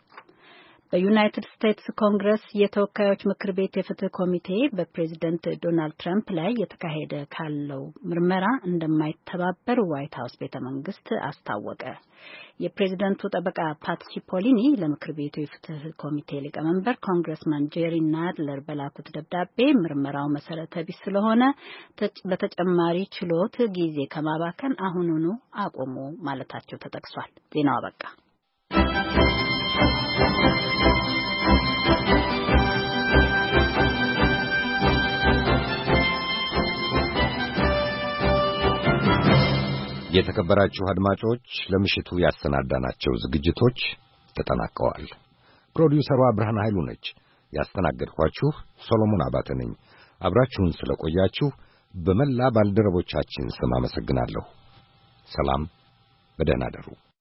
በዩናይትድ ስቴትስ ኮንግረስ የተወካዮች ምክር ቤት የፍትህ ኮሚቴ በፕሬዝደንት ዶናልድ ትራምፕ ላይ የተካሄደ ካለው ምርመራ እንደማይተባበር ዋይት ሀውስ ቤተ መንግስት አስታወቀ። የፕሬዝደንቱ ጠበቃ ፓትሲ ፖሊኒ ለምክር ቤቱ የፍትህ ኮሚቴ ሊቀመንበር ኮንግረስማን ጄሪ ናድለር በላኩት ደብዳቤ ምርመራው መሰረተ ቢስ ስለሆነ በተጨማሪ ችሎት ጊዜ ከማባከን አሁኑኑ አቆሙ ማለታቸው ተጠቅሷል። ዜናው አበቃ። የተከበራችሁ አድማጮች ለምሽቱ ያሰናዳናቸው ዝግጅቶች ተጠናቀዋል። ፕሮዲውሰሯ ብርሃን ኃይሉ ነች። ያስተናገድኳችሁ ሶሎሞን አባተ ነኝ። አብራችሁን ስለቆያችሁ በመላ ባልደረቦቻችን ስም አመሰግናለሁ። ሰላም፣ በደህና አደሩ።